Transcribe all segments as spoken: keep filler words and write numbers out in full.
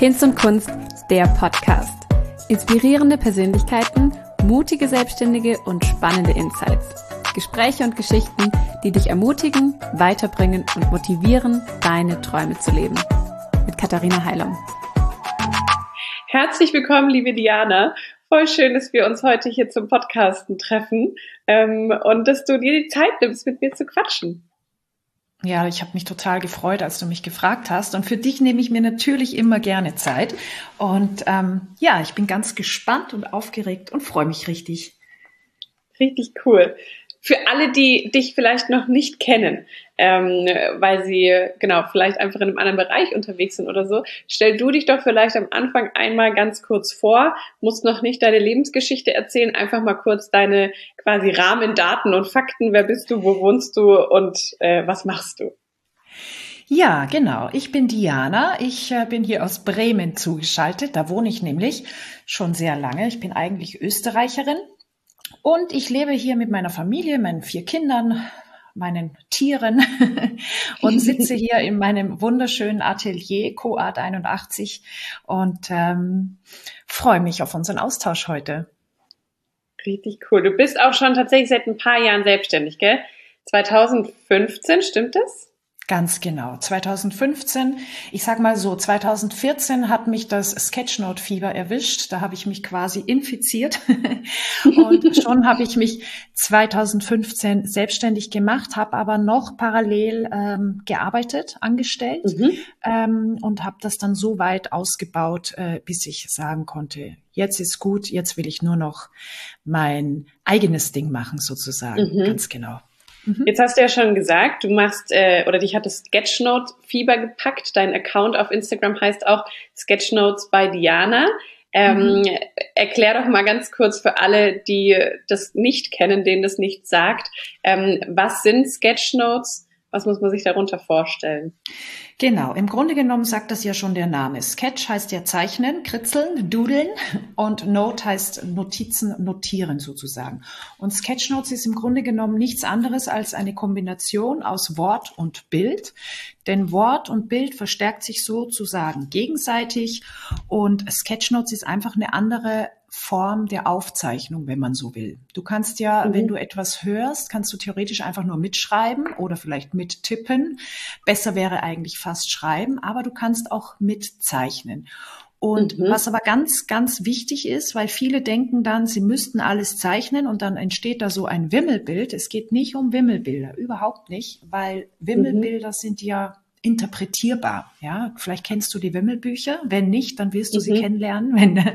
Hinz und Kunst, der Podcast. Inspirierende Persönlichkeiten, mutige Selbstständige und spannende Insights. Gespräche und Geschichten, die dich ermutigen, weiterbringen und motivieren, deine Träume zu leben. Mit Katharina Heilung. Herzlich willkommen, liebe Diana. Voll schön, dass wir uns heute hier zum Podcasten treffen ähm, und dass du dir die Zeit nimmst, mit mir zu quatschen. Ja, ich habe mich total gefreut, als du mich gefragt hast. Und für dich nehme ich mir natürlich immer gerne Zeit. Und ähm, ja, ich bin ganz gespannt und aufgeregt und freue mich richtig. Richtig cool. Für alle, die dich vielleicht noch nicht kennen, ähm, weil sie genau vielleicht einfach in einem anderen Bereich unterwegs sind oder so, stell du dich doch vielleicht am Anfang einmal ganz kurz vor, musst noch nicht deine Lebensgeschichte erzählen, einfach mal kurz deine quasi Rahmendaten und Fakten. Wer bist du, wo wohnst du und äh, was machst du? Ja, genau. Ich bin Diana. Ich äh, bin hier aus Bremen zugeschaltet. Da wohne ich nämlich schon sehr lange. Ich bin eigentlich Österreicherin. Und ich lebe hier mit meiner Familie, meinen vier Kindern, meinen Tieren und sitze hier in meinem wunderschönen Atelier Coart einundachtzig und ähm, freue mich auf unseren Austausch heute. Richtig cool. Du bist auch schon tatsächlich seit ein paar Jahren selbstständig, gell? zwanzig fünfzehn, stimmt das? Ganz genau. zwanzig fünfzehn, ich sag mal so, zwanzig vierzehn hat mich das Sketchnote-Fieber erwischt. Da habe ich mich quasi infiziert. Und schon habe ich mich zwanzig fünfzehn selbstständig gemacht, habe aber noch parallel ähm, gearbeitet, angestellt mhm. ähm, und habe das dann so weit ausgebaut, äh, bis ich sagen konnte, jetzt ist gut, jetzt will ich nur noch mein eigenes Ding machen sozusagen. Mhm. Ganz genau. Jetzt hast du ja schon gesagt, du machst, äh, oder dich hat das Sketchnote-Fieber gepackt. Dein Account auf Instagram heißt auch Sketchnotes by Diana. Ähm, mhm. Erklär doch mal ganz kurz für alle, die das nicht kennen, denen das nicht sagt, ähm, was sind Sketchnotes? Was muss man sich darunter vorstellen? Genau, im Grunde genommen sagt das ja schon der Name. Sketch heißt ja zeichnen, kritzeln, dudeln und Note heißt Notizen, notieren sozusagen. Und Sketchnotes ist im Grunde genommen nichts anderes als eine Kombination aus Wort und Bild. Denn Wort und Bild verstärkt sich sozusagen gegenseitig und Sketchnotes ist einfach eine andere Form der Aufzeichnung, wenn man so will. Du kannst ja, mhm. wenn du etwas hörst, kannst du theoretisch einfach nur mitschreiben oder vielleicht mittippen. Besser wäre eigentlich fast schreiben, aber du kannst auch mitzeichnen. Und mhm. was aber ganz, ganz wichtig ist, weil viele denken dann, sie müssten alles zeichnen und dann entsteht da so ein Wimmelbild. Es geht nicht um Wimmelbilder, überhaupt nicht, weil Wimmelbilder mhm. sind ja interpretierbar, ja. Vielleicht kennst du die Wimmelbücher. Wenn nicht, dann wirst du mhm. sie kennenlernen, wenn,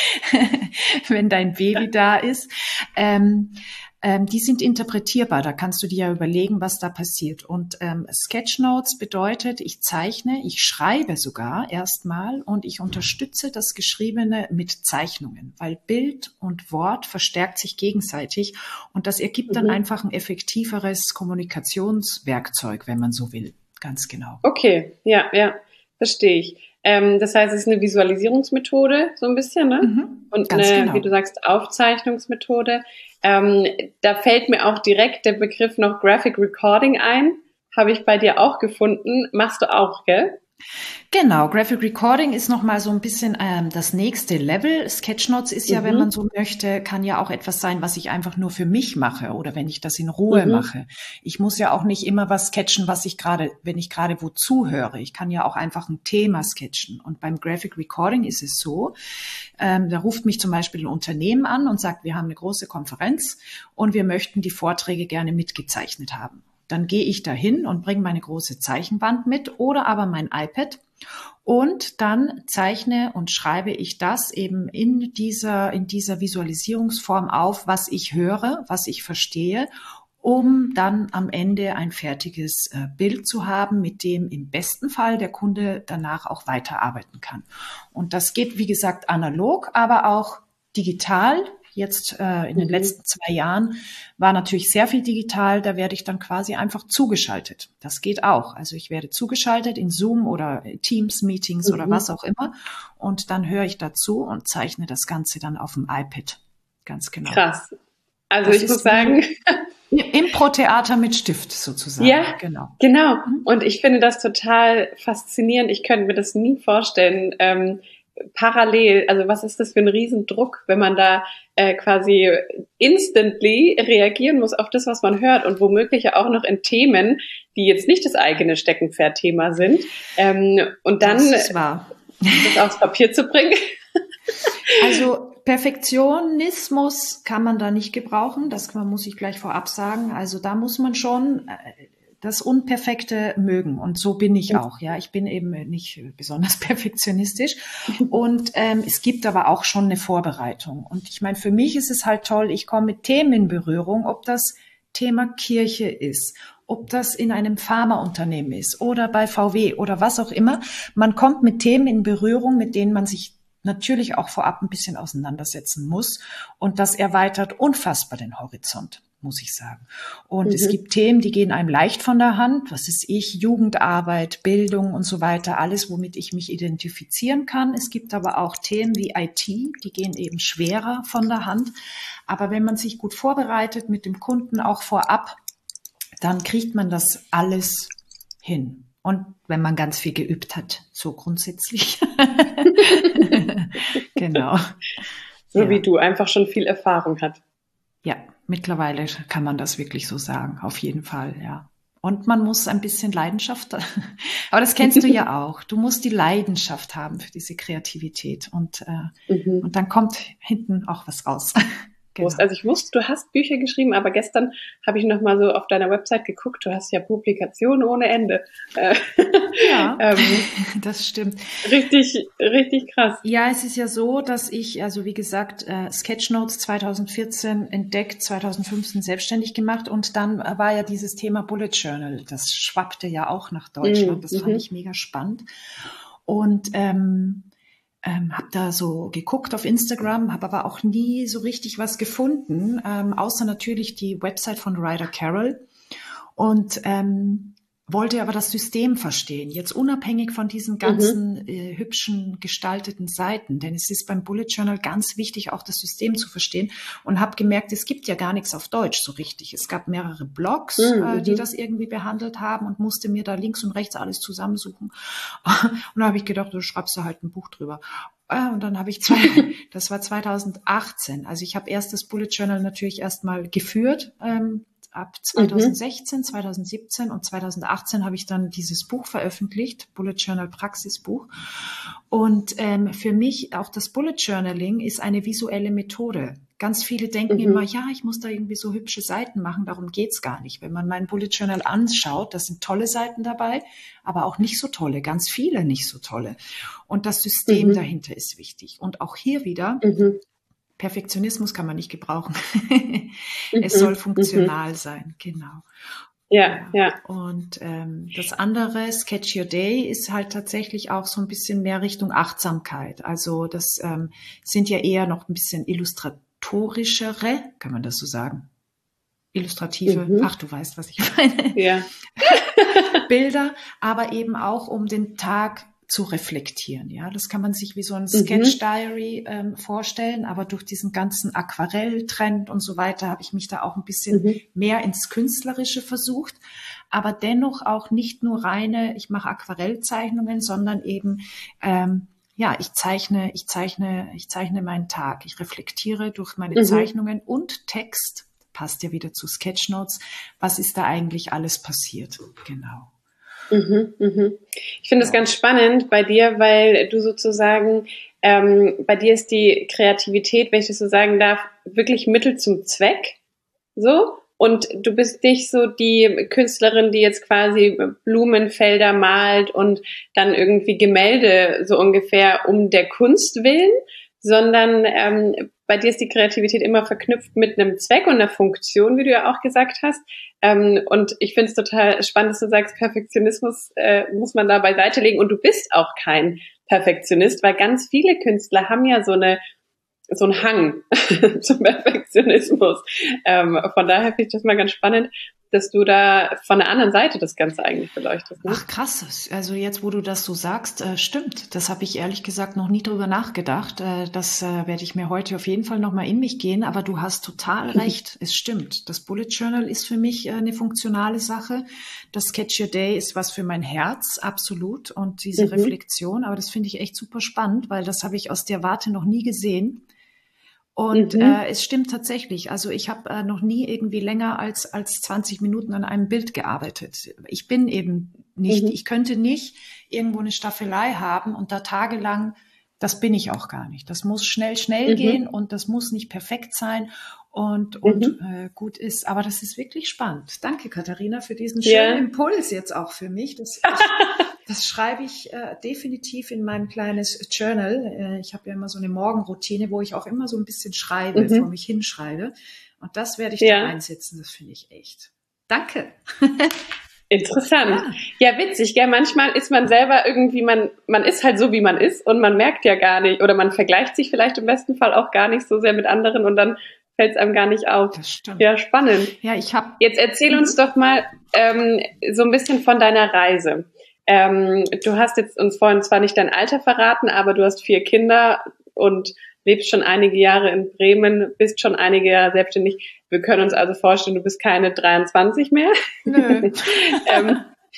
wenn dein Baby da ist. Ähm, ähm, die sind interpretierbar. Da kannst du dir ja überlegen, was da passiert. Und ähm, Sketchnotes bedeutet, ich zeichne, ich schreibe sogar erstmal und ich unterstütze das Geschriebene mit Zeichnungen, weil Bild und Wort verstärkt sich gegenseitig und das ergibt dann mhm. einfach ein effektiveres Kommunikationswerkzeug, wenn man so will. Ganz genau. Okay, ja, ja, verstehe ich. Ähm, das heißt, es ist eine Visualisierungsmethode, so ein bisschen, ne? Mhm, und eine, genau. Wie du sagst, Aufzeichnungsmethode. Ähm, da fällt mir auch direkt der Begriff noch Graphic Recording ein. Habe ich bei dir auch gefunden. Machst du auch, gell? Genau, Graphic Recording ist nochmal so ein bisschen ähm, das nächste Level. Sketchnotes ist ja, mhm. wenn man so möchte, kann ja auch etwas sein, was ich einfach nur für mich mache oder wenn ich das in Ruhe mhm. mache. Ich muss ja auch nicht immer was sketchen, was ich gerade, wenn ich gerade wo zuhöre. Ich kann ja auch einfach ein Thema sketchen. Und beim Graphic Recording ist es so, ähm, da ruft mich zum Beispiel ein Unternehmen an und sagt, wir haben eine große Konferenz und wir möchten die Vorträge gerne mitgezeichnet haben. Dann gehe ich dahin und bringe meine große Zeichenwand mit oder aber mein iPad und dann zeichne und schreibe ich das eben in dieser, in dieser Visualisierungsform auf, was ich höre, was ich verstehe, um dann am Ende ein fertiges äh, Bild zu haben, mit dem im besten Fall der Kunde danach auch weiterarbeiten kann. Und das geht, wie gesagt, analog, aber auch digital. Jetzt äh, in den mhm. letzten zwei Jahren war natürlich sehr viel digital, da werde ich dann quasi einfach zugeschaltet. Das geht auch. Also ich werde zugeschaltet in Zoom oder Teams-Meetings mhm. oder was auch immer und dann höre ich dazu und zeichne das Ganze dann auf dem iPad. Ganz genau. Krass. Also das ich muss sagen, Impro-Theater mit Stift sozusagen. Ja, genau. Genau. Und ich finde das total faszinierend. Ich könnte mir das nie vorstellen, ähm, parallel, also was ist das für ein Riesendruck, wenn man da äh, quasi instantly reagieren muss auf das, was man hört und womöglich ja auch noch in Themen, die jetzt nicht das eigene Steckenpferd-Thema sind. Ähm, und dann das, ist wahr. das aufs Papier zu bringen. Also Perfektionismus kann man da nicht gebrauchen, das muss ich gleich vorab sagen. Also da muss man schon das Unperfekte mögen und so bin ich auch. Ja, ich bin eben nicht besonders perfektionistisch und ähm, es gibt aber auch schon eine Vorbereitung. Und ich meine, für mich ist es halt toll, ich komme mit Themen in Berührung, ob das Thema Kirche ist, ob das in einem Pharmaunternehmen ist oder bei V W oder was auch immer. Man kommt mit Themen in Berührung, mit denen man sich natürlich auch vorab ein bisschen auseinandersetzen muss. Und das erweitert unfassbar den Horizont, muss ich sagen. Und mhm. es gibt Themen, die gehen einem leicht von der Hand. Was ist ich? Jugendarbeit, Bildung und so weiter. Alles, womit ich mich identifizieren kann. Es gibt aber auch Themen wie I T, die gehen eben schwerer von der Hand. Aber wenn man sich gut vorbereitet mit dem Kunden auch vorab, dann kriegt man das alles hin. Und wenn man ganz viel geübt hat, so grundsätzlich. Genau. So ja. wie du, einfach schon viel Erfahrung hat. Ja, mittlerweile kann man das wirklich so sagen, auf jeden Fall, ja. Und man muss ein bisschen Leidenschaft, aber das kennst du ja auch. Du musst die Leidenschaft haben für diese Kreativität und, äh, mhm. und dann kommt hinten auch was raus. Genau. Also ich wusste, du hast Bücher geschrieben, aber gestern habe ich noch mal so auf deiner Website geguckt, du hast ja Publikationen ohne Ende. Ja, ähm, das stimmt. Richtig, richtig krass. Ja, es ist ja so, dass ich, also wie gesagt, äh, Sketchnotes zwanzig vierzehn entdeckt, zwanzig fünfzehn selbstständig gemacht und dann war ja dieses Thema Bullet Journal, das schwappte ja auch nach Deutschland, das mhm. fand ich mega spannend. Und ähm, Ähm, habe da so geguckt auf Instagram, habe aber auch nie so richtig was gefunden, ähm, außer natürlich die Website von Ryder Carroll und ähm, wollte aber das System verstehen, jetzt unabhängig von diesen ganzen mhm. äh, hübschen gestalteten Seiten, denn es ist beim Bullet Journal ganz wichtig, auch das System zu verstehen und habe gemerkt, es gibt ja gar nichts auf Deutsch so richtig. Es gab mehrere Blogs, mhm. äh, die das irgendwie behandelt haben und musste mir da links und rechts alles zusammensuchen. Und da habe ich gedacht, du schreibst da halt ein Buch drüber. Und dann habe ich zwei, das war zwanzig achtzehn, also ich habe erst das Bullet Journal natürlich erstmal geführt, ähm, ab zwanzig sechzehn, mhm. zwanzig siebzehn und zwanzig achtzehn habe ich dann dieses Buch veröffentlicht, Bullet Journal Praxisbuch. Und ähm, für mich auch das Bullet Journaling ist eine visuelle Methode. Ganz viele denken mhm. immer, ja, ich muss da irgendwie so hübsche Seiten machen, darum geht's gar nicht. Wenn man mein Bullet Journal anschaut, da sind tolle Seiten dabei, aber auch nicht so tolle, ganz viele nicht so tolle. Und das System mhm. dahinter ist wichtig. Und auch hier wieder, mhm. Perfektionismus kann man nicht gebrauchen. Es soll funktional mhm. sein, genau. Ja, ja. ja. Und ähm, das andere, Sketch Your Day, ist halt tatsächlich auch so ein bisschen mehr Richtung Achtsamkeit. Also das ähm, sind ja eher noch ein bisschen illustratorischere, kann man das so sagen? Illustrative, mhm. ach, du weißt, was ich meine. Ja. Bilder, aber eben auch um den Tag zu reflektieren. Ja, das kann man sich wie so ein Sketch Diary ähm, vorstellen, aber durch diesen ganzen Aquarelltrend und so weiter habe ich mich da auch ein bisschen mhm. mehr ins Künstlerische versucht, aber dennoch auch nicht nur reine, ich mache Aquarellzeichnungen, sondern eben ähm, ja, ich zeichne, ich zeichne, ich zeichne meinen Tag, ich reflektiere durch meine mhm. Zeichnungen und Text, passt ja wieder zu Sketchnotes, was ist da eigentlich alles passiert, genau. Mhm, mhm. Ich finde es ganz spannend bei dir, weil du sozusagen, ähm, bei dir ist die Kreativität, wenn ich das so sagen darf, wirklich Mittel zum Zweck, so, und du bist nicht so die Künstlerin, die jetzt quasi Blumenfelder malt und dann irgendwie Gemälde so ungefähr um der Kunst willen, sondern ähm, bei dir ist die Kreativität immer verknüpft mit einem Zweck und einer Funktion, wie du ja auch gesagt hast. Ähm, und ich finde es total spannend, dass du sagst, Perfektionismus äh, muss man da beiseite legen. Und du bist auch kein Perfektionist, weil ganz viele Künstler haben ja so eine so einen Hang zum Perfektionismus. Ähm, von daher finde ich das mal ganz spannend. dass du da von der anderen Seite das Ganze eigentlich beleuchtest. Ne? Ach krass, also jetzt, wo du das so sagst, äh, stimmt. Das habe ich ehrlich gesagt noch nie drüber nachgedacht. Äh, das äh, werde ich mir heute auf jeden Fall nochmal in mich gehen, aber du hast total recht, es stimmt. Das Bullet Journal ist für mich äh, eine funktionale Sache. Das Sketch Your Day ist was für mein Herz, absolut. Und diese mhm. Reflexion, aber das finde ich echt super spannend, weil das habe ich aus der Warte noch nie gesehen. Und mhm. äh, es stimmt tatsächlich. Also ich habe äh, noch nie irgendwie länger als als zwanzig Minuten an einem Bild gearbeitet. Ich bin eben nicht, mhm. ich könnte nicht irgendwo eine Staffelei haben und da tagelang, das bin ich auch gar nicht. Das muss schnell, schnell mhm. gehen und das muss nicht perfekt sein und und mhm. äh, gut ist. Aber das ist wirklich spannend. Danke, Katharina, für diesen schönen yeah. Impuls jetzt auch für mich. Das, das, das schreibe ich äh, definitiv in mein kleines Journal. Äh, ich habe ja immer so eine Morgenroutine, wo ich auch immer so ein bisschen schreibe, mhm. vor mich hinschreibe. Und das werde ich ja. da einsetzen. Das finde ich echt. Danke. Interessant. Ja. ja, witzig, gell? Manchmal ist man selber irgendwie, man, man ist halt so, wie man ist und man merkt ja gar nicht, oder man vergleicht sich vielleicht im besten Fall auch gar nicht so sehr mit anderen und dann fällt es einem gar nicht auf. Das stimmt. Ja, spannend. Ja, ich habe. Jetzt erzähl uns doch mal ähm, so ein bisschen von deiner Reise. Ähm, du hast jetzt uns vorhin zwar nicht dein Alter verraten, aber du hast vier Kinder und lebst schon einige Jahre in Bremen, bist schon einige Jahre selbstständig. Wir können uns also vorstellen, du bist keine dreiundzwanzig mehr. Nö. ähm,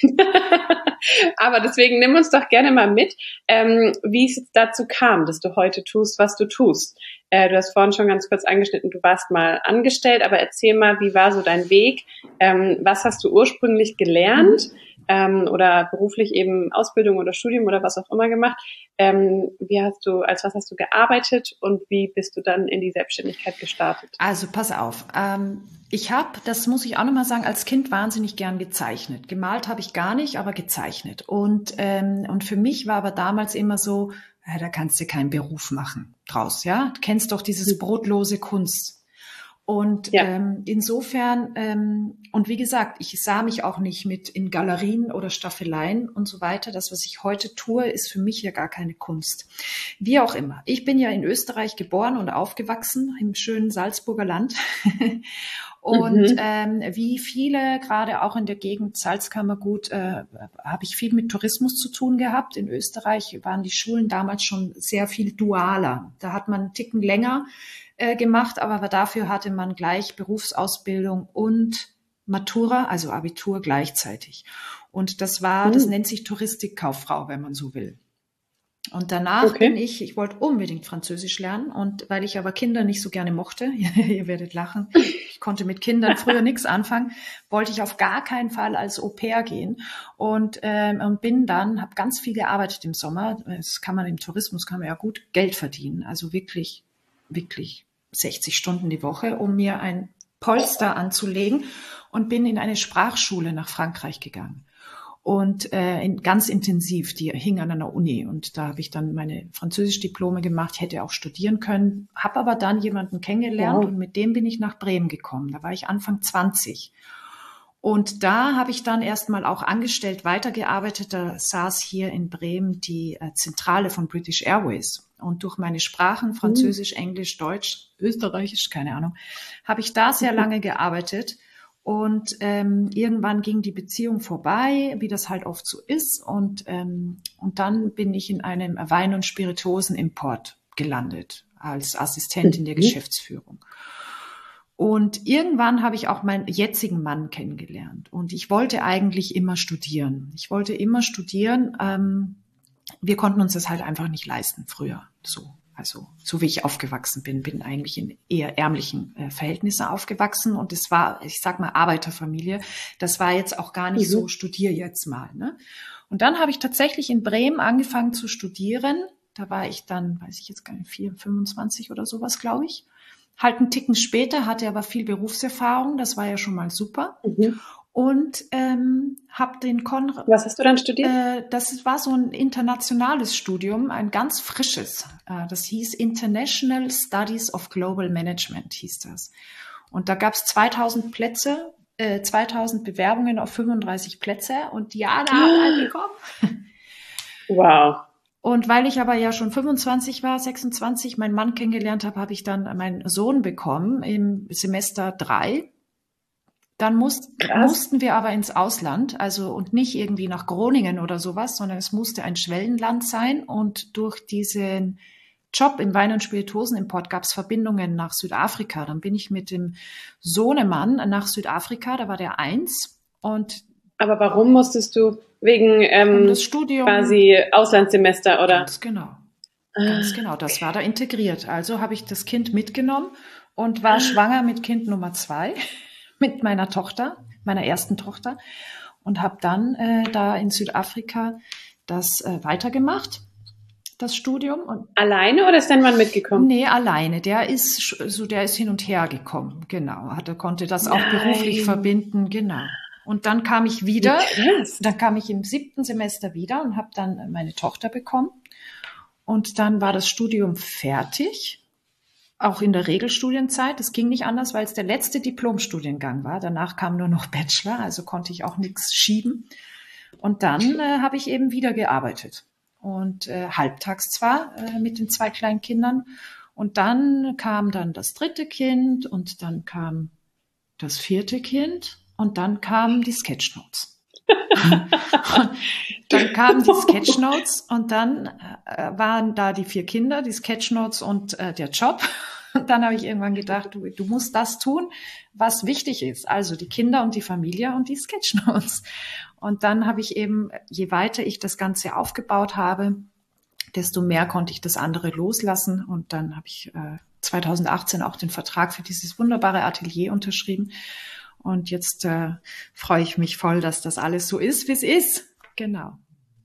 aber deswegen nimm uns doch gerne mal mit, ähm, wie es dazu kam, dass du heute tust, was du tust. Äh, du hast vorhin schon ganz kurz angeschnitten, du warst mal angestellt, aber erzähl mal, wie war so dein Weg? Ähm, was hast du ursprünglich gelernt? Mhm. Ähm, oder beruflich eben Ausbildung oder Studium oder was auch immer gemacht. Ähm, wie hast du, als was hast du gearbeitet und wie bist du dann in die Selbstständigkeit gestartet? Also pass auf, ähm, ich habe, das muss ich auch nochmal sagen, als Kind wahnsinnig gern gezeichnet. Gemalt habe ich gar nicht, aber gezeichnet. Und ähm, und für mich war aber damals immer so, ja, da kannst du keinen Beruf machen draus, ja? Du kennst doch dieses brotlose Kunst. Und ja. ähm, insofern, ähm, und wie gesagt, ich sah mich auch nicht mit in Galerien oder Staffeleien und so weiter. Das, was ich heute tue, ist für mich ja gar keine Kunst. Wie auch immer. Ich bin ja in Österreich geboren und aufgewachsen, im schönen Salzburger Land. Und mhm. ähm, wie viele, gerade auch in der Gegend Salzkammergut, äh, habe ich viel mit Tourismus zu tun gehabt. In Österreich waren die Schulen damals schon sehr viel dualer. Da hat man einen Ticken länger äh, gemacht, aber dafür hatte man gleich Berufsausbildung und Matura, also Abitur gleichzeitig. Und das war, mhm. das nennt sich Touristikkauffrau, wenn man so will. Und danach okay. bin ich, ich wollte unbedingt Französisch lernen und weil ich aber Kinder nicht so gerne mochte, ihr werdet lachen, ich konnte mit Kindern früher nichts anfangen, wollte ich auf gar keinen Fall als Au-pair gehen und, ähm, und bin dann, habe ganz viel gearbeitet im Sommer, das kann man im Tourismus, kann man ja gut Geld verdienen, also wirklich, wirklich sechzig Stunden die Woche, um mir ein Polster anzulegen und bin in eine Sprachschule nach Frankreich gegangen. Und äh, in, ganz intensiv, die hing an einer Uni und da habe ich dann meine Französisch-Diplome gemacht, hätte auch studieren können, habe aber dann jemanden kennengelernt wow. und mit dem bin ich nach Bremen gekommen. Da war ich Anfang zwanzig und da habe ich dann erstmal auch angestellt weitergearbeitet. Da saß hier in Bremen die äh, Zentrale von British Airways und durch meine Sprachen Französisch, Englisch, Deutsch, Österreichisch, keine Ahnung, habe ich da sehr lange gearbeitet. Und ähm, irgendwann ging die Beziehung vorbei, wie das halt oft so ist. Und ähm, und dann bin ich in einem Wein- und Spirituosenimport gelandet als Assistentin der Geschäftsführung. Und irgendwann habe ich auch meinen jetzigen Mann kennengelernt. Und ich wollte eigentlich immer studieren. Ich wollte immer studieren. Ähm, wir konnten uns das halt einfach nicht leisten früher so. Also so wie ich aufgewachsen bin, bin eigentlich in eher ärmlichen äh, Verhältnissen aufgewachsen und es war, ich sag mal, Arbeiterfamilie. Das war jetzt auch gar nicht mhm. so, studier jetzt mal. Ne? Und dann habe ich tatsächlich in Bremen angefangen zu studieren. Da war ich dann, weiß ich jetzt gar nicht, vier, fünfundzwanzig oder sowas, glaube ich. Halt einen Ticken später, hatte aber viel Berufserfahrung. Das war ja schon mal super. Mhm. Und ähm, habe den Konrad. Was hast du dann studiert? Äh, das war so ein internationales Studium, ein ganz frisches. Äh, das hieß International Studies of Global Management, hieß das. Und da gab es zweitausend Plätze, äh, zweitausend Bewerbungen auf fünfunddreißig Plätze und Diana hat einen bekommen. Wow. Und weil ich aber ja schon fünfundzwanzig war, sechsundzwanzig, meinen Mann kennengelernt habe, habe ich dann meinen Sohn bekommen im Semester drei. Dann muss, mussten wir aber ins Ausland, also und nicht irgendwie nach Groningen oder sowas, sondern es musste ein Schwellenland sein. Und durch diesen Job im Wein- und Spirituosenimport gab es Verbindungen nach Südafrika. Dann bin ich mit dem Sohnemann nach Südafrika, da war der eins. Und aber warum musstest du? Wegen ähm, um das Studium, quasi Auslandssemester, oder? Ganz genau. Ganz genau, das war da integriert. Also habe ich das Kind mitgenommen und war schwanger mit Kind Nummer zwei, mit meiner Tochter, meiner ersten Tochter, und habe dann äh, da in Südafrika das äh, weitergemacht, das Studium. Und alleine oder ist dein Mann mitgekommen? Nee, alleine. Der ist so, der ist hin und her gekommen, genau. Hatte, konnte das auch Nein. beruflich verbinden, genau. Und dann kam ich wieder, Krass. dann kam ich im siebten Semester wieder und habe dann meine Tochter bekommen. Und dann war das Studium fertig, auch in der Regelstudienzeit. Das ging nicht anders, weil es der letzte Diplomstudiengang war. Danach kam nur noch Bachelor, also konnte ich auch nichts schieben. Und dann äh, habe ich eben wieder gearbeitet. Und äh, halbtags zwar äh, mit den zwei kleinen Kindern. Und dann kam dann das dritte Kind und dann kam das vierte Kind und dann kamen die Sketchnotes. Dann kamen die Sketchnotes und dann äh, waren da die vier Kinder, die Sketchnotes und äh, der Job. Und dann habe ich irgendwann gedacht, du, du musst das tun, was wichtig ist. Also die Kinder und die Familie und die Sketchnotes. Und dann habe ich eben, je weiter ich das Ganze aufgebaut habe, desto mehr konnte ich das andere loslassen. Und dann habe ich äh, zwanzig achtzehn auch den Vertrag für dieses wunderbare Atelier unterschrieben. Und jetzt äh, freue ich mich voll, dass das alles so ist, wie es ist. Genau.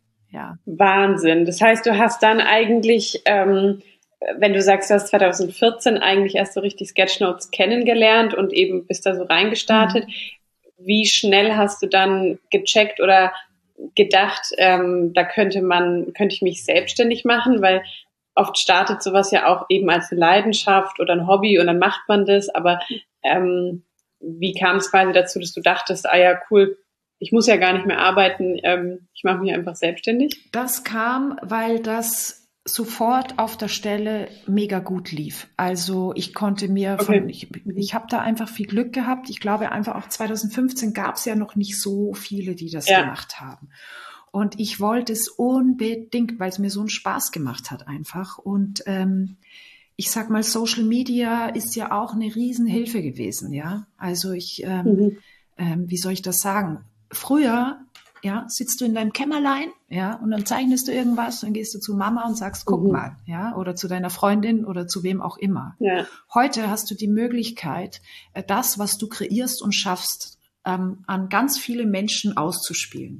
Ja. Wahnsinn. Das heißt, du hast dann eigentlich, ähm, wenn du sagst, du hast zwanzig vierzehn eigentlich erst so richtig Sketchnotes kennengelernt und eben bist da so reingestartet. Mhm. Wie schnell hast du dann gecheckt oder gedacht, ähm, da könnte man, könnte ich mich selbstständig machen? Weil oft startet sowas ja auch eben als eine Leidenschaft oder ein Hobby und dann macht man das. Aber ähm, wie kam es quasi dazu, dass du dachtest, ah ja, cool, ich muss ja gar nicht mehr arbeiten, ähm, ich mache mich einfach selbstständig? Das kam, weil das sofort auf der Stelle mega gut lief. Also ich konnte mir von, okay. ich, ich habe da einfach viel Glück gehabt. Ich glaube einfach auch zwanzig fünfzehn gab es ja noch nicht so viele, die das ja. gemacht haben. Und ich wollte es unbedingt, weil es mir so einen Spaß gemacht hat einfach. Und ähm, ich sag mal, Social Media ist ja auch eine Riesenhilfe gewesen, ja. Also ich, ähm, mhm. ähm, wie soll ich das sagen? Früher, ja, sitzt du in deinem Kämmerlein, ja, und dann zeichnest du irgendwas, dann gehst du zu Mama und sagst, guck mhm. mal, ja, oder zu deiner Freundin oder zu wem auch immer. Ja. Heute hast du die Möglichkeit, das, was du kreierst und schaffst, ähm, an ganz viele Menschen auszuspielen.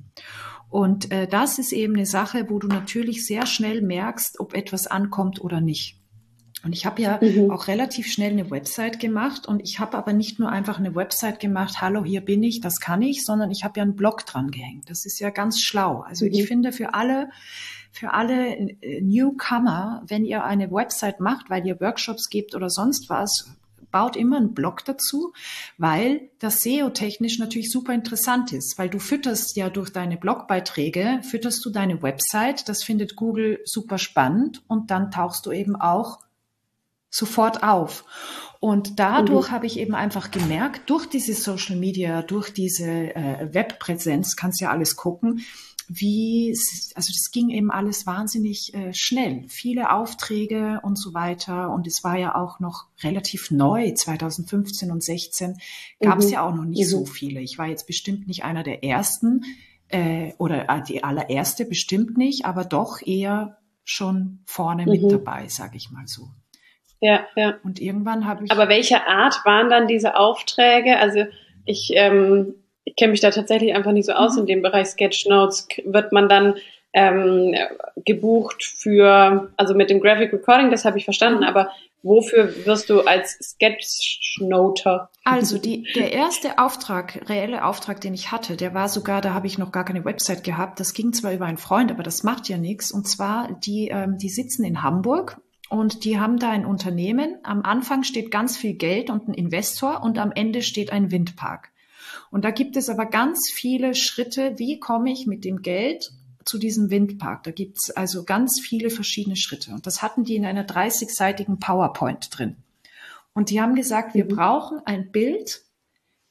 Und äh, das ist eben eine Sache, wo du natürlich sehr schnell merkst, ob etwas ankommt oder nicht. Und ich habe ja mhm. auch relativ schnell eine Website gemacht und ich habe aber nicht nur einfach eine Website gemacht, hallo, hier bin ich, das kann ich, sondern ich habe ja einen Blog dran gehängt. Das ist ja ganz schlau. Also mhm. ich finde für alle, für alle Newcomer, wenn ihr eine Website macht, weil ihr Workshops gebt oder sonst was, baut immer einen Blog dazu, weil das S E O-technisch natürlich super interessant ist, weil du fütterst ja durch deine Blogbeiträge, fütterst du deine Website, das findet Google super spannend und dann tauchst du eben auch sofort auf. Und dadurch mhm. habe ich eben einfach gemerkt, durch diese Social Media, durch diese äh, Webpräsenz, kannst ja alles gucken, wie, also das ging eben alles wahnsinnig äh, schnell. Viele Aufträge und so weiter. Und es war ja auch noch relativ neu, zwanzig fünfzehn und sechzehn gab es mhm. ja auch noch nicht mhm. so viele. Ich war jetzt bestimmt nicht einer der ersten äh, oder äh, die allererste bestimmt nicht, aber doch eher schon vorne mhm. mit dabei, sage ich mal so. Ja, ja. Und irgendwann habe ich... Aber welche Art waren dann diese Aufträge? Also ich, ähm, ich kenne mich da tatsächlich einfach nicht so aus mhm. in dem Bereich Sketchnotes. Wird man dann ähm, gebucht für, also mit dem Graphic Recording, das habe ich verstanden, mhm. aber wofür wirst du als Sketchnoter? Also die, der erste Auftrag, reelle Auftrag, den ich hatte, der war sogar, da habe ich noch gar keine Website gehabt. Das ging zwar über einen Freund, aber das macht ja nichts. Und zwar, die, ähm, die sitzen in Hamburg. Und die haben da ein Unternehmen. Am Anfang steht ganz viel Geld und ein Investor und am Ende steht ein Windpark. Und da gibt es aber ganz viele Schritte, wie komme ich mit dem Geld zu diesem Windpark. Da gibt es also ganz viele verschiedene Schritte. Und das hatten die in einer dreißigseitigen PowerPoint drin. Und die haben gesagt, wir mhm. brauchen ein Bild,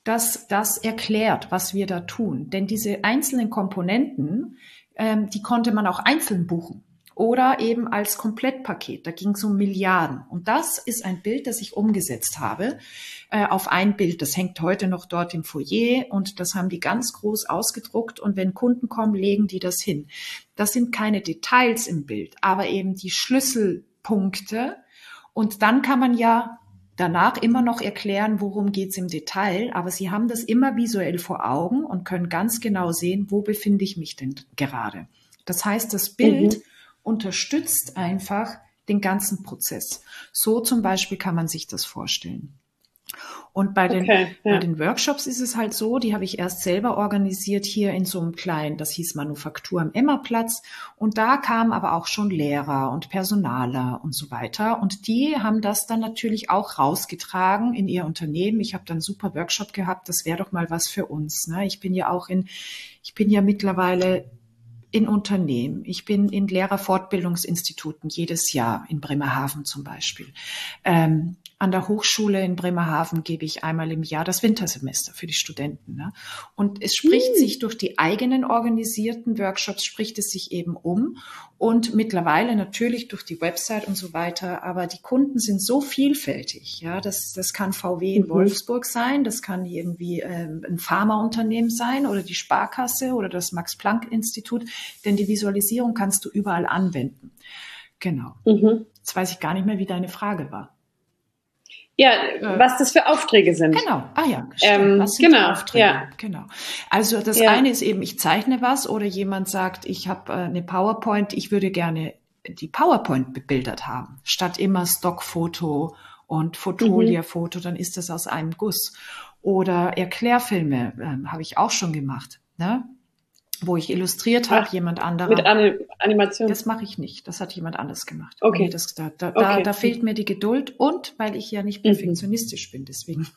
dass das erklärt, was wir da tun. Denn diese einzelnen Komponenten, ähm, die konnte man auch einzeln buchen. Oder eben als Komplettpaket. Da ging es um Milliarden. Und das ist ein Bild, das ich umgesetzt habe äh, auf ein Bild. Das hängt heute noch dort im Foyer und das haben die ganz groß ausgedruckt. Und wenn Kunden kommen, legen die das hin. Das sind keine Details im Bild, aber eben die Schlüsselpunkte. Und dann kann man ja danach immer noch erklären, worum geht's im Detail. Aber Sie haben das immer visuell vor Augen und können ganz genau sehen, wo befinde ich mich denn gerade. Das heißt, das Bild mhm. unterstützt einfach den ganzen Prozess. So zum Beispiel kann man sich das vorstellen. Und bei den, okay, ja. bei den Workshops ist es halt so, die habe ich erst selber organisiert hier in so einem kleinen, das hieß Manufaktur am Emmerplatz. Und da kamen aber auch schon Lehrer und Personaler und so weiter. Und die haben das dann natürlich auch rausgetragen in ihr Unternehmen. Ich habe dann einen super Workshop gehabt, das wäre doch mal was für uns. Ne? Ich bin ja auch in, ich bin ja mittlerweile in Unternehmen. Ich bin in Lehrerfortbildungsinstituten jedes Jahr, in Bremerhaven zum Beispiel. Ähm, an der Hochschule in Bremerhaven gebe ich einmal im Jahr das Wintersemester für die Studenten. Ne? Und es spricht mhm. sich durch die eigenen organisierten Workshops, spricht es sich eben um. Und mittlerweile natürlich durch die Website und so weiter. Aber die Kunden sind so vielfältig. Ja, das, das kann V W in mhm. Wolfsburg sein, das kann irgendwie ähm, ein Pharmaunternehmen sein oder die Sparkasse oder das Max-Planck-Institut. Denn die Visualisierung kannst du überall anwenden. Genau. Mhm. Jetzt weiß ich gar nicht mehr, wie deine Frage war. Ja, äh, was das für Aufträge sind. Genau. Ah ja, ähm, was sind genau, die Aufträge? Ja. Genau. Also das ja. eine ist eben, ich zeichne was oder jemand sagt, ich habe äh, eine PowerPoint, ich würde gerne die PowerPoint bebildert haben, statt immer Stockfoto und Fotolia-Foto, mhm. dann ist das aus einem Guss. Oder Erklärfilme äh, habe ich auch schon gemacht, ne? Wo ich illustriert habe, jemand anderer. Mit Anim- Animation? Das mache ich nicht. Das hat jemand anders gemacht. Okay. Nee, das, da, da, okay. da, da fehlt mir die Geduld und weil ich ja nicht perfektionistisch mhm. bin, deswegen.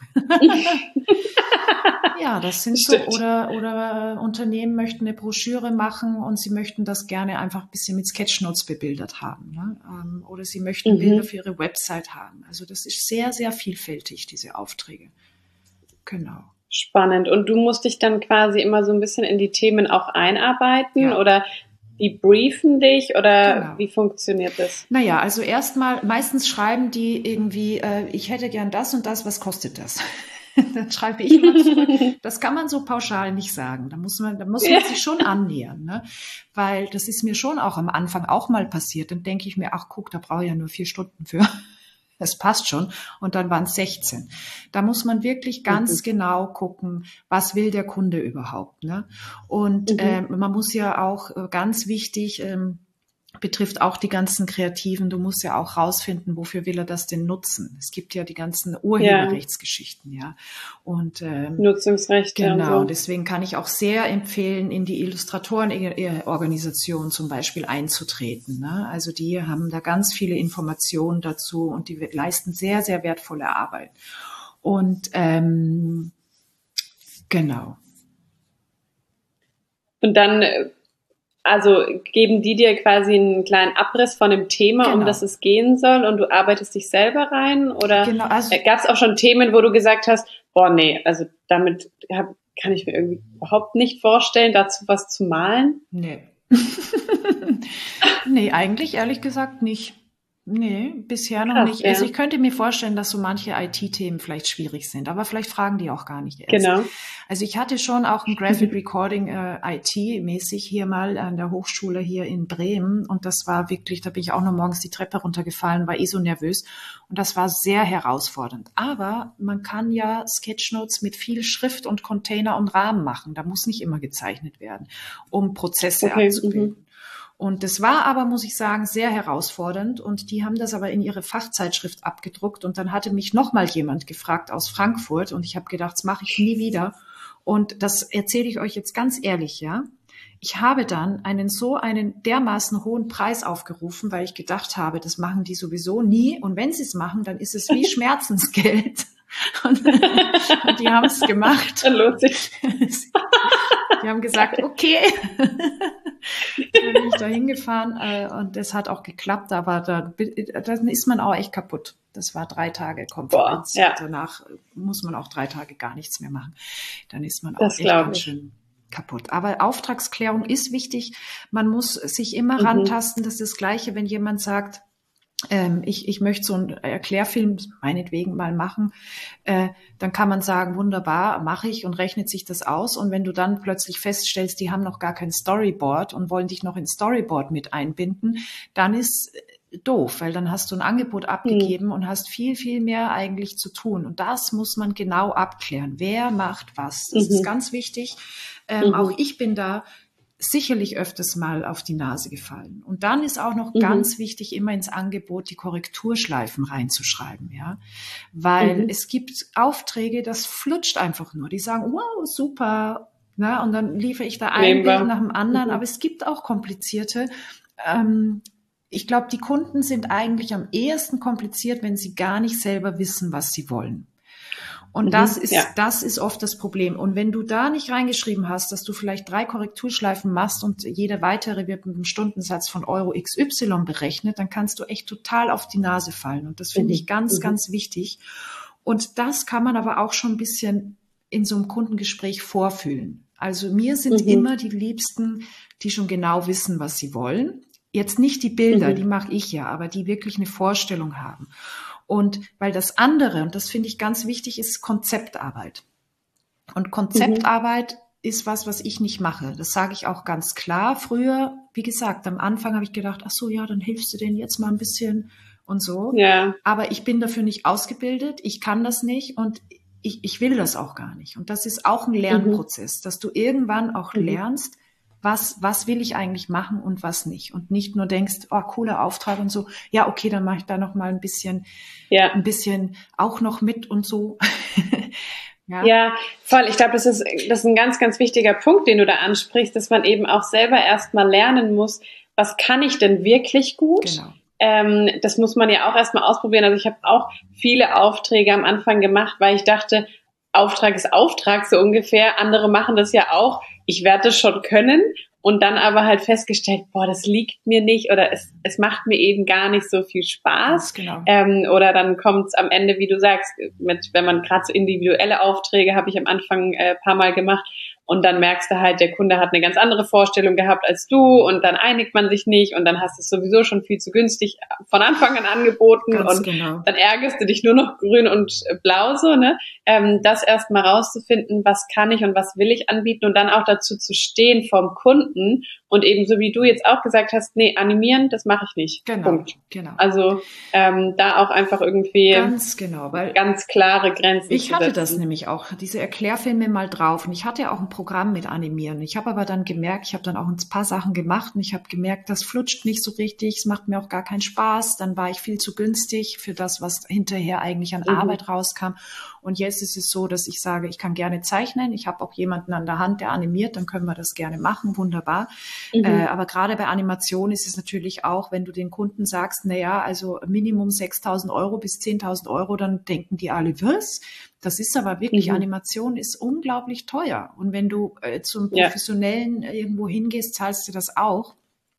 Ja, das sind so, oder, oder Unternehmen möchten eine Broschüre machen und sie möchten das gerne einfach ein bisschen mit Sketchnotes bebildert haben. Ne? Oder sie möchten mhm. Bilder für ihre Website haben. Also das ist sehr, sehr vielfältig, diese Aufträge. Genau. Spannend. Und du musst dich dann quasi immer so ein bisschen in die Themen auch einarbeiten ja. oder die briefen dich oder genau. Wie funktioniert das? Naja, also erstmal, meistens schreiben die irgendwie, äh, ich hätte gern das und das, was kostet das? Dann schreibe ich immer zurück. Das kann man so pauschal nicht sagen. Da muss man, da muss man ja. sich schon annähern, ne? Weil das ist mir schon auch am Anfang auch mal passiert. Dann denke ich mir, ach guck, da brauche ich ja nur vier Stunden für. Das passt schon. Und dann waren es sechzehn. Da muss man wirklich ganz mhm. genau gucken, was will der Kunde überhaupt, ne? Und mhm. ähm, man muss ja auch äh, ganz wichtig, ähm, betrifft auch die ganzen Kreativen, du musst ja auch rausfinden, wofür will er das denn nutzen. Es gibt ja die ganzen Urheberrechtsgeschichten, ja. Und ähm, Nutzungsrechte. Genau, und so. Deswegen kann ich auch sehr empfehlen, in die Illustratorenorganisation zum Beispiel einzutreten. Ne? Also die haben da ganz viele Informationen dazu und die leisten sehr, sehr wertvolle Arbeit. Und ähm, genau. Und dann Also geben die dir quasi einen kleinen Abriss von dem Thema, genau. um das es gehen soll und du arbeitest dich selber rein? Oder genau, also gab es auch schon Themen, wo du gesagt hast, boah, nee, also damit hab, kann ich mir irgendwie überhaupt nicht vorstellen, dazu was zu malen? Nee. Nee, eigentlich ehrlich gesagt nicht. Nee, bisher noch Krass, nicht. Ja. Also ich könnte mir vorstellen, dass so manche I T-Themen vielleicht schwierig sind, aber vielleicht fragen die auch gar nicht erst. Genau. Also ich hatte schon auch ein Graphic Recording äh, I T-mäßig hier mal an der Hochschule hier in Bremen und das war wirklich, da bin ich auch noch morgens die Treppe runtergefallen, war eh so nervös und das war sehr herausfordernd. Aber man kann ja Sketchnotes mit viel Schrift und Container und Rahmen machen, da muss nicht immer gezeichnet werden, um Prozesse okay. abzubilden. Mhm. Und das war aber, muss ich sagen, sehr herausfordernd. Und die haben das aber in ihre Fachzeitschrift abgedruckt. Und dann hatte mich noch mal jemand gefragt aus Frankfurt. Und ich habe gedacht, das mache ich nie wieder. Und das erzähle ich euch jetzt ganz ehrlich, ja. Ich habe dann einen so einen dermaßen hohen Preis aufgerufen, weil ich gedacht habe, das machen die sowieso nie. Und wenn sie es machen, dann ist es wie Schmerzensgeld. Und, und die haben es gemacht. Dann lohnt sich. Die haben gesagt, okay. Dann bin ich da hingefahren äh, und das hat auch geklappt, aber da, dann ist man auch echt kaputt. Das war drei Tage Konferenz. Boah, ja. Danach muss man auch drei Tage gar nichts mehr machen. Dann ist man auch Das echt glaub ganz ich. schön kaputt. Aber Auftragsklärung ist wichtig. Man muss sich immer Mhm. rantasten. Das ist das Gleiche, wenn jemand sagt, ähm, ich, ich möchte so einen Erklärfilm meinetwegen mal machen, äh, dann kann man sagen, wunderbar, mache ich und rechnet sich das aus. Und wenn du dann plötzlich feststellst, die haben noch gar kein Storyboard und wollen dich noch ins Storyboard mit einbinden, dann ist doof, weil dann hast du ein Angebot abgegeben mhm. und hast viel, viel mehr eigentlich zu tun. Und das muss man genau abklären. Wer macht was? Das mhm. ist ganz wichtig. Ähm, mhm. Auch ich bin da sicherlich öfters mal auf die Nase gefallen. Und dann ist auch noch mhm. ganz wichtig, immer ins Angebot die Korrekturschleifen reinzuschreiben, ja. Weil mhm. es gibt Aufträge, das flutscht einfach nur. Die sagen, wow, super, na, und dann liefere ich da ein Nehmen Bild wir. nach dem anderen. Mhm. Aber es gibt auch komplizierte, ähm, ich glaube, die Kunden sind eigentlich am ehesten kompliziert, wenn sie gar nicht selber wissen, was sie wollen. Und mhm, das ist, ja. das ist oft das Problem. Und wenn du da nicht reingeschrieben hast, dass du vielleicht drei Korrekturschleifen machst und jede weitere wird mit einem Stundensatz von Euro X Y berechnet, dann kannst du echt total auf die Nase fallen. Und das finde mhm. ich ganz, mhm. ganz wichtig. Und das kann man aber auch schon ein bisschen in so einem Kundengespräch vorfühlen. Also mir sind mhm. immer die Liebsten, die schon genau wissen, was sie wollen. Jetzt nicht die Bilder, mhm. die mache ich ja, aber die wirklich eine Vorstellung haben. Und weil das andere, und das finde ich ganz wichtig, ist Konzeptarbeit. Und Konzeptarbeit mhm. ist was, was ich nicht mache. Das sage ich auch ganz klar. Früher, wie gesagt, am Anfang habe ich gedacht, ach so, ja, dann hilfst du denen jetzt mal ein bisschen und so. Ja. Aber ich bin dafür nicht ausgebildet, ich kann das nicht und ich, ich will das auch gar nicht. Und das ist auch ein Lernprozess, mhm. dass du irgendwann auch mhm. lernst, was, was will ich eigentlich machen und was nicht. Und nicht nur denkst, oh, cooler Auftrag und so, ja, okay, dann mache ich da noch mal ein bisschen, ja. ein bisschen auch noch mit und so. ja. ja, voll. Ich glaube, das ist, das ist ein ganz, ganz wichtiger Punkt, den du da ansprichst, dass man eben auch selber erstmal lernen muss, was kann ich denn wirklich gut? Genau. Ähm, das muss man ja auch erstmal ausprobieren. Also ich habe auch viele Aufträge am Anfang gemacht, weil ich dachte, Auftrag ist Auftrag, so ungefähr. Andere machen das ja auch. Ich werde das schon können und dann aber halt festgestellt, boah, das liegt mir nicht oder es, es macht mir eben gar nicht so viel Spaß. Genau. Ähm, oder dann kommt es am Ende, wie du sagst, mit, wenn man gerade so individuelle Aufträge, habe ich am Anfang äh, paar Mal gemacht, und dann merkst du halt, der Kunde hat eine ganz andere Vorstellung gehabt als du und dann einigt man sich nicht und dann hast du es sowieso schon viel zu günstig von Anfang an angeboten ganz und genau. Dann ärgerst du dich nur noch grün und blau so, ne? Ähm, das erst mal rauszufinden, was kann ich und was will ich anbieten und dann auch dazu zu stehen vom Kunden und eben so wie du jetzt auch gesagt hast, nee, animieren, das mache ich nicht. Genau, Punkt. genau. Also ähm, da auch einfach irgendwie ganz genau, weil ganz klare Grenzen ich zu hatte setzen. das nämlich auch, diese Erklärfilme mal drauf und ich hatte ja auch ein Programm mit Animieren. Ich habe aber dann gemerkt, ich habe dann auch ein paar Sachen gemacht und ich habe gemerkt, das flutscht nicht so richtig, es macht mir auch gar keinen Spaß, dann war ich viel zu günstig für das, was hinterher eigentlich an mhm. Arbeit rauskam. Und jetzt ist es so, dass ich sage, ich kann gerne zeichnen, ich habe auch jemanden an der Hand, der animiert, dann können wir das gerne machen, wunderbar. Mhm. Äh, aber gerade bei Animation ist es natürlich auch, wenn du den Kunden sagst, na ja, also Minimum sechstausend Euro bis zehntausend Euro, dann denken die alle, was? Das ist aber wirklich, mhm. Animation ist unglaublich teuer. Und wenn du äh, zum Professionellen ja. irgendwo hingehst, zahlst du das auch.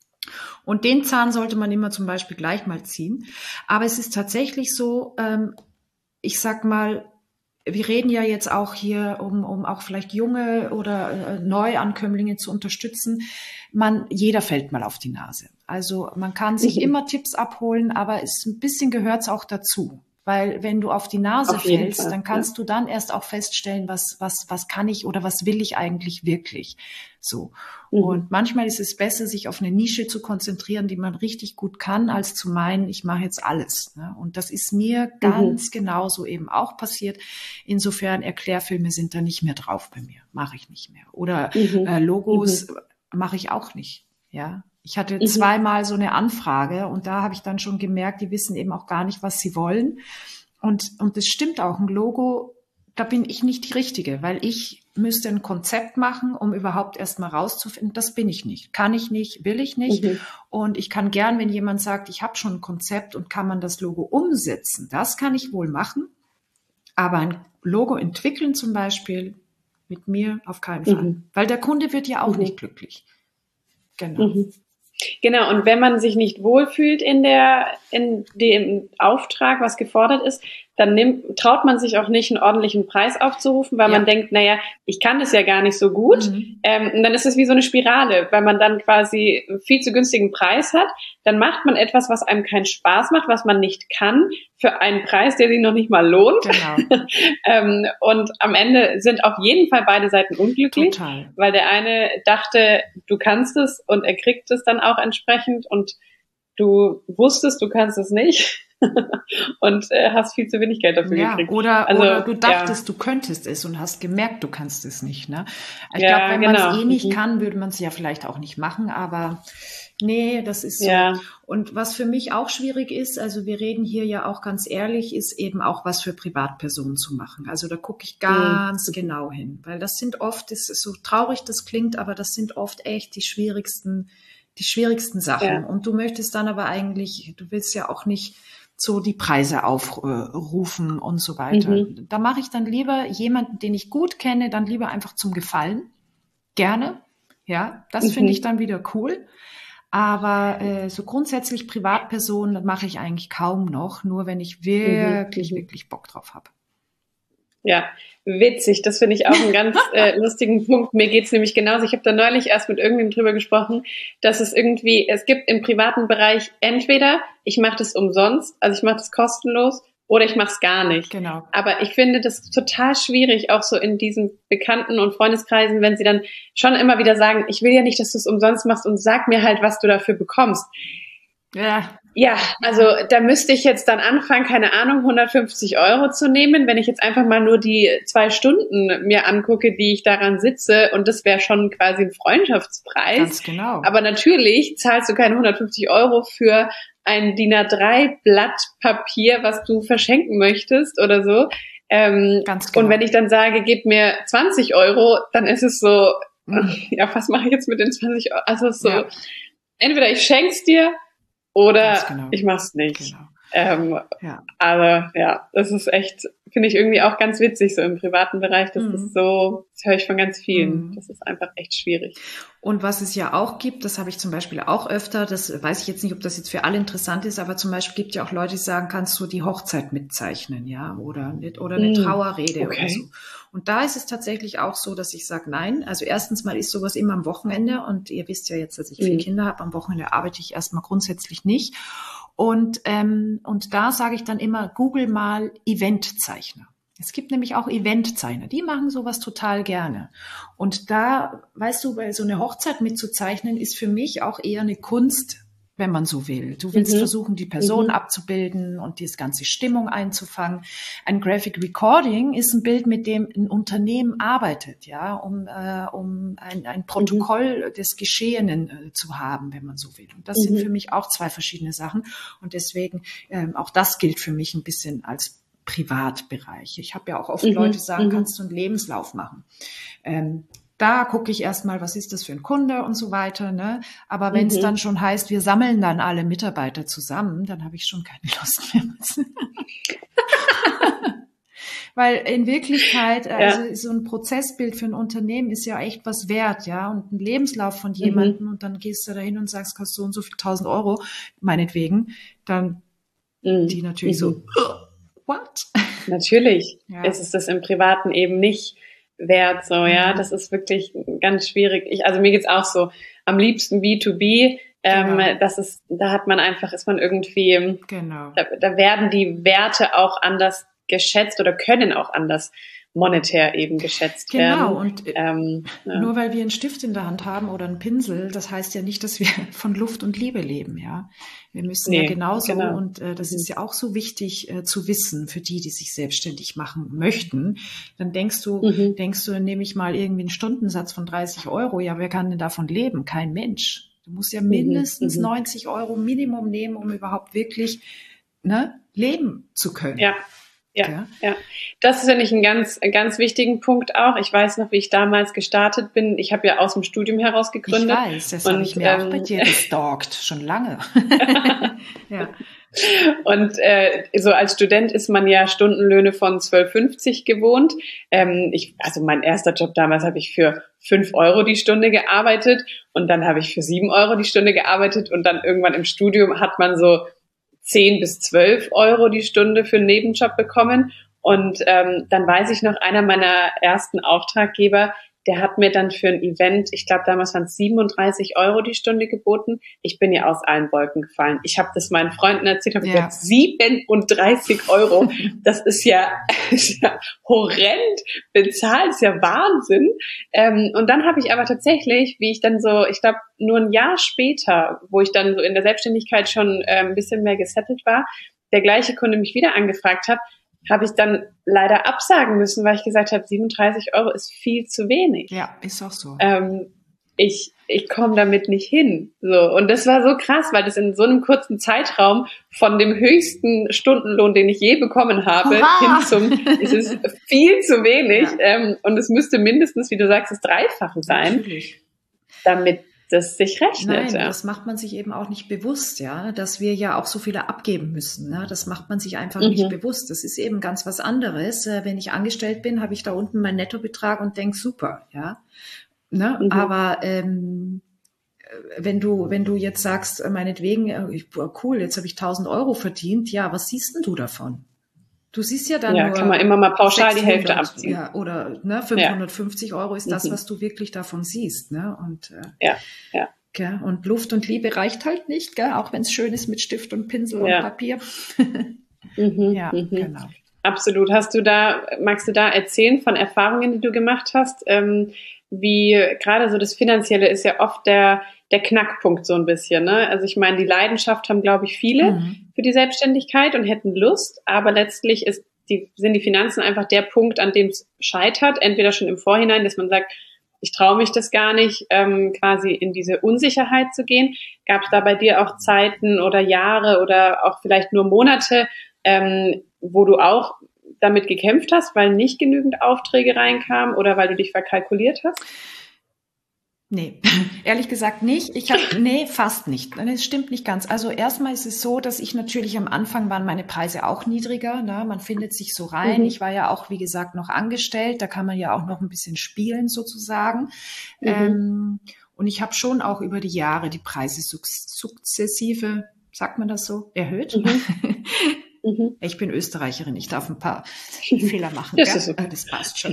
Und den Zahn sollte man immer zum Beispiel gleich mal ziehen. Aber es ist tatsächlich so, ähm, ich sag mal, wir reden ja jetzt auch hier, um, um auch vielleicht junge oder äh, Neuankömmlinge zu unterstützen. Man, jeder fällt mal auf die Nase. Also man kann sich mhm. immer Tipps abholen, aber es ein bisschen gehört's auch dazu. Weil wenn du auf die Nase auf fällst, dann kannst ja. du dann erst auch feststellen, was, was, was kann ich oder was will ich eigentlich wirklich. So. Mhm. Und manchmal ist es besser, sich auf eine Nische zu konzentrieren, die man richtig gut kann, als zu meinen, ich mache jetzt alles. Ne? Und das ist mir ganz mhm. genauso eben auch passiert. Insofern Erklärfilme sind da nicht mehr drauf bei mir. Mache ich nicht mehr. Oder mhm. äh, Logos mhm. mache ich auch nicht. Ja. Ich hatte mhm. zweimal so eine Anfrage und da habe ich dann schon gemerkt, die wissen eben auch gar nicht, was sie wollen. Und, und das stimmt auch, ein Logo, da bin ich nicht die Richtige, weil ich müsste ein Konzept machen, um überhaupt erst mal rauszufinden, das bin ich nicht. Kann ich nicht, will ich nicht. Mhm. Und ich kann gern, wenn jemand sagt, ich habe schon ein Konzept und kann man das Logo umsetzen, das kann ich wohl machen. Aber ein Logo entwickeln zum Beispiel mit mir auf keinen Fall. Mhm. Weil der Kunde wird ja auch mhm. nicht glücklich. Genau. Mhm. Genau, und wenn man sich nicht wohlfühlt in der, in dem Auftrag, was gefordert ist, dann nimmt, traut man sich auch nicht, einen ordentlichen Preis aufzurufen, weil ja. man denkt, naja, ich kann das ja gar nicht so gut. Mhm. Ähm, und dann ist es wie so eine Spirale, weil man dann quasi viel zu günstigen Preis hat. Dann macht man etwas, was einem keinen Spaß macht, was man nicht kann, für einen Preis, der sich noch nicht mal lohnt. Genau. ähm, und am Ende sind auf jeden Fall beide Seiten unglücklich, Total. Weil der eine dachte, du kannst es und er kriegt es dann auch entsprechend und du wusstest, du kannst es nicht. und äh, hast viel zu wenig Geld dafür ja, gekriegt. Oder, also, oder du dachtest, ja. du könntest es und hast gemerkt, du kannst es nicht. Ne? Ich ja, glaube, wenn genau. man es eh nicht mhm. kann, würde man es ja vielleicht auch nicht machen, aber nee, das ist so. Ja. Und was für mich auch schwierig ist, also wir reden hier ja auch ganz ehrlich, ist eben auch was für Privatpersonen zu machen. Also da gucke ich ganz mhm. genau hin, weil das sind oft, das ist so traurig das klingt, aber das sind oft echt die schwierigsten, die schwierigsten Sachen. Ja. Und du möchtest dann aber eigentlich, du willst ja auch nicht so die Preise aufrufen äh, und so weiter. Mhm. Da mache ich dann lieber jemanden, den ich gut kenne, dann lieber einfach zum Gefallen. Gerne. Ja, das mhm. finde ich dann wieder cool. Aber äh, so grundsätzlich Privatpersonen mache ich eigentlich kaum noch, nur wenn ich wirklich, mhm. wirklich Bock drauf habe. Ja, witzig. Das finde ich auch einen ganz äh, lustigen Punkt. Mir geht's nämlich genauso. Ich habe da neulich erst mit irgendjemandem drüber gesprochen, dass es irgendwie, es gibt im privaten Bereich entweder ich mache das umsonst, also ich mache das kostenlos, oder ich mache es gar nicht. Genau. Aber ich finde das total schwierig, auch so in diesen Bekannten- und Freundeskreisen, wenn sie dann schon immer wieder sagen, ich will ja nicht, dass du es umsonst machst und sag mir halt, was du dafür bekommst. Ja. Ja, also da müsste ich jetzt dann anfangen, keine Ahnung, hundertfünfzig Euro zu nehmen, wenn ich jetzt einfach mal nur die zwei Stunden mir angucke, die ich daran sitze, und das wäre schon quasi ein Freundschaftspreis. Ganz genau. Aber natürlich zahlst du keine hundertfünfzig Euro für ein D I N A drei Blatt Papier, was du verschenken möchtest oder so. Ähm, Ganz genau. Und wenn ich dann sage, gib mir zwanzig Euro, dann ist es so, mhm. ja, was mache ich jetzt mit den zwanzig Euro? Also so, ja. entweder ich schenk's dir, oder genau. ich mach's nicht. Genau. Ähm, ja. Aber ja, das ist echt, finde ich irgendwie auch ganz witzig, so im privaten Bereich. Das mhm. ist so, das höre ich von ganz vielen. Mhm. Das ist einfach echt schwierig. Und was es ja auch gibt, das habe ich zum Beispiel auch öfter, das weiß ich jetzt nicht, ob das jetzt für alle interessant ist, aber zum Beispiel gibt ja auch Leute, die sagen, kannst du die Hochzeit mitzeichnen, ja, oder, oder eine mhm. Trauerrede okay. oder so. Und da ist es tatsächlich auch so, dass ich sage, nein, also erstens mal ist sowas immer am Wochenende, und ihr wisst ja jetzt, dass ich vier mhm. Kinder habe, am Wochenende arbeite ich erstmal grundsätzlich nicht. Und, ähm, und da sage ich dann immer, google mal Eventzeichner. Es gibt nämlich auch Eventzeichner, die machen sowas total gerne. Und da, weißt du, weil so eine Hochzeit mitzuzeichnen, ist für mich auch eher eine Kunst, wenn man so will. Du willst mhm. versuchen, die Person mhm. abzubilden und die ganze Stimmung einzufangen. Ein Graphic Recording ist ein Bild, mit dem ein Unternehmen arbeitet, ja, um, äh, um ein, ein Protokoll mhm. des Geschehenen äh, zu haben, wenn man so will. Und das mhm. sind für mich auch zwei verschiedene Sachen. Und deswegen, ähm, auch das gilt für mich ein bisschen als Privatbereich. Ich habe ja auch oft mhm. Leute, die sagen, mhm. kannst du einen Lebenslauf machen? Ähm, Da gucke ich erstmal, was ist das für ein Kunde und so weiter. Ne? Aber wenn es mhm. dann schon heißt, wir sammeln dann alle Mitarbeiter zusammen, dann habe ich schon keine Lust mehr. Weil in Wirklichkeit, ja. also so ein Prozessbild für ein Unternehmen ist ja echt was wert, ja. Und ein Lebenslauf von jemandem mhm. und dann gehst du da hin und sagst, kostet so und so viel tausend Euro, meinetwegen, dann mhm. die natürlich mhm. so, what? Natürlich ja. ist es das im Privaten eben nicht wert, so, ja, das ist wirklich ganz schwierig. Ich, also mir geht's auch so, am liebsten B to B, ähm, genau. das ist, da hat man einfach, ist man irgendwie, genau. da, da werden die Werte auch anders geschätzt oder können auch anders monetär eben geschätzt genau. werden. Genau, und ähm, ja. nur weil wir einen Stift in der Hand haben oder einen Pinsel, das heißt ja nicht, dass wir von Luft und Liebe leben, ja. Wir müssen nee, ja genauso, genau. und äh, das mhm. ist ja auch so wichtig äh, zu wissen für die, die sich selbstständig machen möchten. Dann denkst du, mhm. denkst du, nehme ich mal irgendwie einen Stundensatz von dreißig Euro, ja, wer kann denn davon leben? Kein Mensch. Du musst ja mindestens mhm. neunzig Euro Minimum nehmen, um überhaupt wirklich, ne, leben zu können. Ja. Ja, ja, ja. Das ist ja nicht ein ganz, ein ganz wichtigen Punkt auch. Ich weiß noch, wie ich damals gestartet bin. Ich habe ja aus dem Studium heraus gegründet. Ich weiß, das habe ich mir ähm, auch bei dir gestalkt, schon lange. Ja. Und äh, so als Student ist man ja Stundenlöhne von zwölf fünfzig gewohnt. Ähm, ich, also mein erster Job damals habe ich für fünf Euro die Stunde gearbeitet und dann habe ich für sieben Euro die Stunde gearbeitet und dann irgendwann im Studium hat man so zehn bis zwölf Euro die Stunde für einen Nebenjob bekommen. Und ähm, dann weiß ich noch, einer meiner ersten Auftraggeber, der hat mir dann für ein Event, ich glaube damals waren es siebenunddreißig Euro die Stunde geboten. Ich bin ja aus allen Wolken gefallen. Ich habe das meinen Freunden erzählt, habe ja. gesagt, siebenunddreißig Euro, das ist ja, ist ja horrend bezahlt, ist ja Wahnsinn. Ähm, und dann habe ich aber tatsächlich, wie ich dann so, ich glaube nur ein Jahr später, wo ich dann so in der Selbstständigkeit schon äh, ein bisschen mehr gesettelt war, der gleiche Kunde mich wieder angefragt hat, habe ich dann leider absagen müssen, weil ich gesagt habe, siebenunddreißig Euro ist viel zu wenig. Ja, ist auch so. Ähm, ich ich komme damit nicht hin. So, und das war so krass, weil das in so einem kurzen Zeitraum von dem höchsten Stundenlohn, den ich je bekommen habe, Hurra! hin zum, es ist viel zu wenig. Ja. Ähm, und es müsste mindestens, wie du sagst, das Dreifache sein, Natürlich. damit das sich rechnet. Nein, ja. das macht man sich eben auch nicht bewusst, ja, dass wir ja auch so viele abgeben müssen. Ne? Das macht man sich einfach Mhm. nicht bewusst. Das ist eben ganz was anderes. Äh, wenn ich angestellt bin, habe ich da unten meinen Nettobetrag und denke, super, ja. Ne? Mhm. Aber ähm, wenn du wenn du jetzt sagst, äh, meinetwegen, äh, ich, boah, cool, jetzt habe ich tausend Euro verdient, ja, was siehst denn du davon? Du siehst ja dann Ja, nur kann man immer mal pauschal die Hälfte sechshundert, abziehen. Ja, oder ne, fünfhundertfünfzig Euro ist das, Mhm. was du wirklich davon siehst. Ne? Und äh, Ja, ja. Gell? Und Luft und Liebe reicht halt nicht, gell? Auch wenn es schön ist mit Stift und Pinsel Ja. und Papier. Mhm, Ja, mhm. genau. Absolut. Hast du da, magst du da erzählen von Erfahrungen, die du gemacht hast? Ähm, wie gerade so das Finanzielle ist ja oft der, der Knackpunkt so ein bisschen, ne? Also ich meine, die Leidenschaft haben, glaube ich, viele Mhm. für die Selbstständigkeit und hätten Lust, aber letztlich ist die, sind die Finanzen einfach der Punkt, an dem es scheitert. Entweder schon im Vorhinein, dass man sagt, ich traue mich das gar nicht, ähm, quasi in diese Unsicherheit zu gehen. Gab es da bei dir auch Zeiten oder Jahre oder auch vielleicht nur Monate, ähm, wo du auch damit gekämpft hast, weil nicht genügend Aufträge reinkamen oder weil du dich verkalkuliert hast? Nee, ehrlich gesagt nicht. Ich habe, nee, fast nicht. Das stimmt nicht ganz. Also erstmal ist es so, dass ich natürlich am Anfang waren meine Preise auch niedriger. Ne? Man findet sich so rein. Mhm. Ich war ja auch, wie gesagt, noch angestellt. Da kann man ja auch noch ein bisschen spielen sozusagen. Mhm. Ähm, und ich habe schon auch über die Jahre die Preise sukzessive, sagt man das so, erhöht. Mhm. Mhm. Ich bin Österreicherin, ich darf ein paar Fehler machen. Das gell? ist okay. Das passt schon.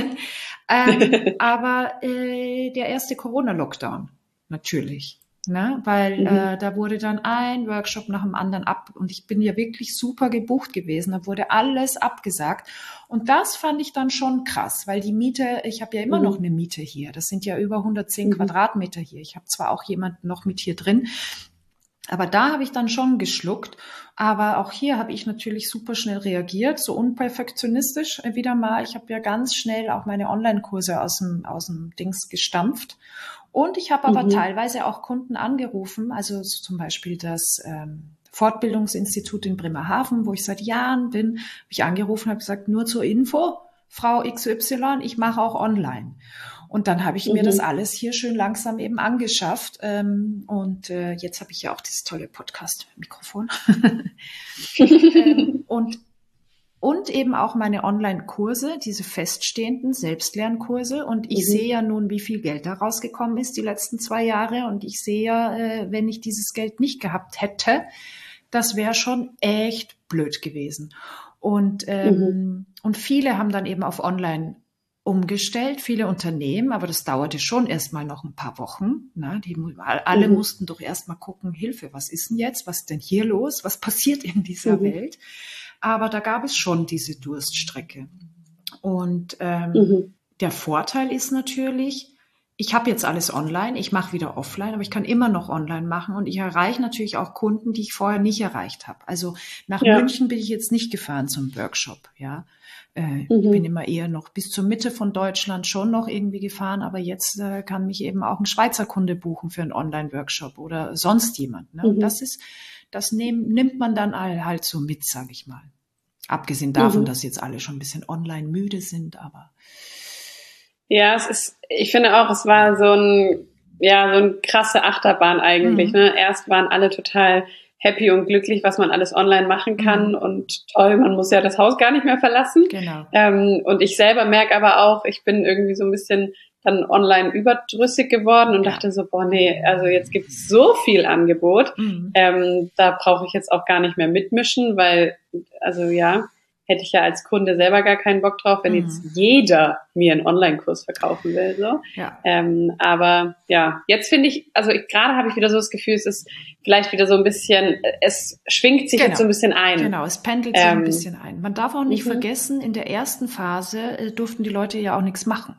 ähm, aber äh, der erste Corona-Lockdown, natürlich. Ne? Weil Mhm. äh, da wurde dann ein Workshop nach dem anderen ab und ich bin ja wirklich super gebucht gewesen. Da wurde alles abgesagt. Und das fand ich dann schon krass, weil die Miete, ich habe ja immer Mhm. noch eine Miete hier. Das sind ja über hundertzehn Mhm. Quadratmeter hier. Ich habe zwar auch jemanden noch mit hier drin, aber da habe ich dann schon geschluckt. Aber auch hier habe ich natürlich super schnell reagiert, so unperfektionistisch wieder mal. Ich habe ja ganz schnell auch meine Online-Kurse aus dem, aus dem Dings gestampft. Und ich habe aber Mhm. teilweise auch Kunden angerufen, also so zum Beispiel das ähm, Fortbildungsinstitut in Bremerhaven, wo ich seit Jahren bin, habe ich angerufen und habe gesagt, nur zur Info, Frau X Y, ich mache auch online. Und dann habe ich Mhm. mir das alles hier schön langsam eben angeschafft. Ähm, und äh, jetzt habe ich ja auch dieses tolle Podcast-Mikrofon. ähm, und, und eben auch meine Online-Kurse, diese feststehenden Selbstlernkurse. Und ich Mhm. sehe ja nun, wie viel Geld da rausgekommen ist die letzten zwei Jahre. Und ich sehe ja, äh, wenn ich dieses Geld nicht gehabt hätte, das wäre schon echt blöd gewesen. Und, ähm, Mhm. und viele haben dann eben auf Online umgestellt, viele Unternehmen, aber das dauerte schon erstmal noch ein paar Wochen. Ne? Die, alle Mhm. mussten doch erstmal gucken, Hilfe, was ist denn jetzt? Was ist denn hier los? Was passiert in dieser Mhm. Welt? Aber da gab es schon diese Durststrecke. Und ähm, Mhm. der Vorteil ist natürlich, ich habe jetzt alles online, ich mache wieder offline, aber ich kann immer noch online machen und ich erreiche natürlich auch Kunden, die ich vorher nicht erreicht habe. Also nach Ja. München bin ich jetzt nicht gefahren zum Workshop, ja. Äh, Ich Mhm. bin immer eher noch bis zur Mitte von Deutschland schon noch irgendwie gefahren, aber jetzt äh, kann mich eben auch ein Schweizer Kunde buchen für einen Online-Workshop oder sonst jemand. Ne? Mhm. Und das ist, das nehm, nimmt man dann all, halt so mit, sage ich mal. Abgesehen davon, Mhm. dass jetzt alle schon ein bisschen online müde sind, aber Ja, es ist, ich finde auch, es war so ein, ja, so ein krasse Achterbahn eigentlich, Mhm. ne? Erst waren alle total happy und glücklich, was man alles online machen kann Mhm. und toll, man muss ja das Haus gar nicht mehr verlassen. genau. Ähm, und ich selber merke aber auch, ich bin irgendwie so ein bisschen dann online überdrüssig geworden und Ja. dachte so, boah, nee, also jetzt gibt's so viel Angebot, Mhm. ähm, da brauche ich jetzt auch gar nicht mehr mitmischen, weil, also ja, hätte ich ja als Kunde selber gar keinen Bock drauf, wenn Mhm. jetzt jeder mir einen Online-Kurs verkaufen will, so. Ja. Ähm, aber ja, jetzt finde ich, also ich, gerade habe ich wieder so das Gefühl, es ist vielleicht wieder so ein bisschen, es schwingt sich Genau. jetzt so ein bisschen ein. Genau, es pendelt sich ein Ähm, bisschen ein. Man darf auch nicht mhm. vergessen, in der ersten Phase äh, durften die Leute ja auch nichts machen.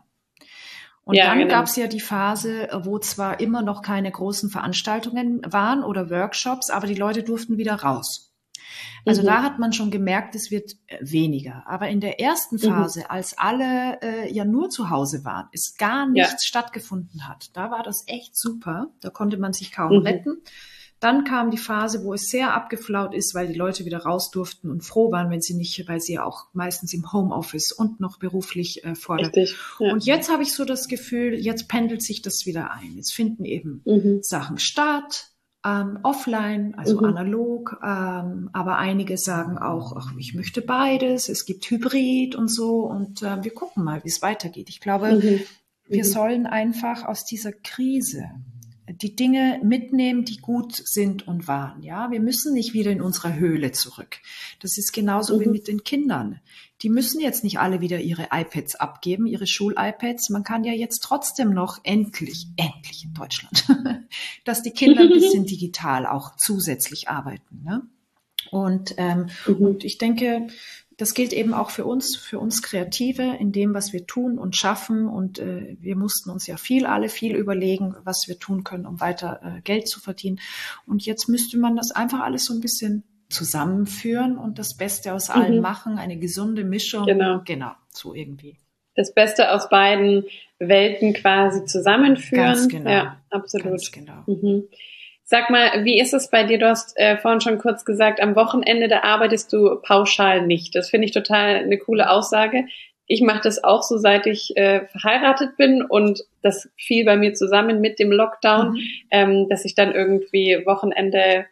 Und Ja, dann genau. gab es ja die Phase, äh, wo zwar immer noch keine großen Veranstaltungen waren oder Workshops, aber die Leute durften wieder raus. Also Mhm. da hat man schon gemerkt, es wird äh, weniger. Aber in der ersten Phase, als alle äh, ja nur zu Hause waren, es gar Ja. nichts stattgefunden hat, da war das echt super. Da konnte man sich kaum Mhm. retten. Dann kam die Phase, wo es sehr abgeflaut ist, weil die Leute wieder raus durften und froh waren, wenn sie nicht, weil sie ja auch meistens im Homeoffice und noch beruflich äh, vor der. Richtig. Ja. Und jetzt habe ich so das Gefühl, jetzt pendelt sich das wieder ein. Jetzt finden eben Mhm. Sachen statt, ähm, offline, also Mhm. analog, ähm, aber einige sagen auch, ach, ich möchte beides, es gibt Hybrid und so und äh, wir gucken mal, wie es weitergeht. Ich glaube, Mhm. wir Mhm. sollen einfach aus dieser Krise die Dinge mitnehmen, die gut sind und waren. Ja, wir müssen nicht wieder in unsere Höhle zurück. Das ist genauso wie Mhm. mit den Kindern. Die müssen jetzt nicht alle wieder ihre iPads abgeben, ihre Schul-iPads. Man kann ja jetzt trotzdem noch endlich, endlich in Deutschland, dass die Kinder ein bisschen digital auch zusätzlich arbeiten. Ne? Und, ähm, Mhm. und ich denke, das gilt eben auch für uns, für uns Kreative in dem, was wir tun und schaffen. Und äh, wir mussten uns ja viel, alle viel überlegen, was wir tun können, um weiter äh, Geld zu verdienen. Und jetzt müsste man das einfach alles so ein bisschen zusammenführen und das Beste aus allem Mhm. machen, eine gesunde Mischung. Genau. Genau, so irgendwie. Das Beste aus beiden Welten quasi zusammenführen. Ganz genau. Ja, absolut. Ganz genau. Mhm. Sag mal, wie ist es bei dir? Du hast äh, vorhin schon kurz gesagt, am Wochenende, da arbeitest du pauschal nicht. Das finde ich total eine coole Aussage. Ich mache das auch so, seit ich äh, verheiratet bin und das fiel bei mir zusammen mit dem Lockdown, Mhm. ähm, dass ich dann irgendwie Wochenende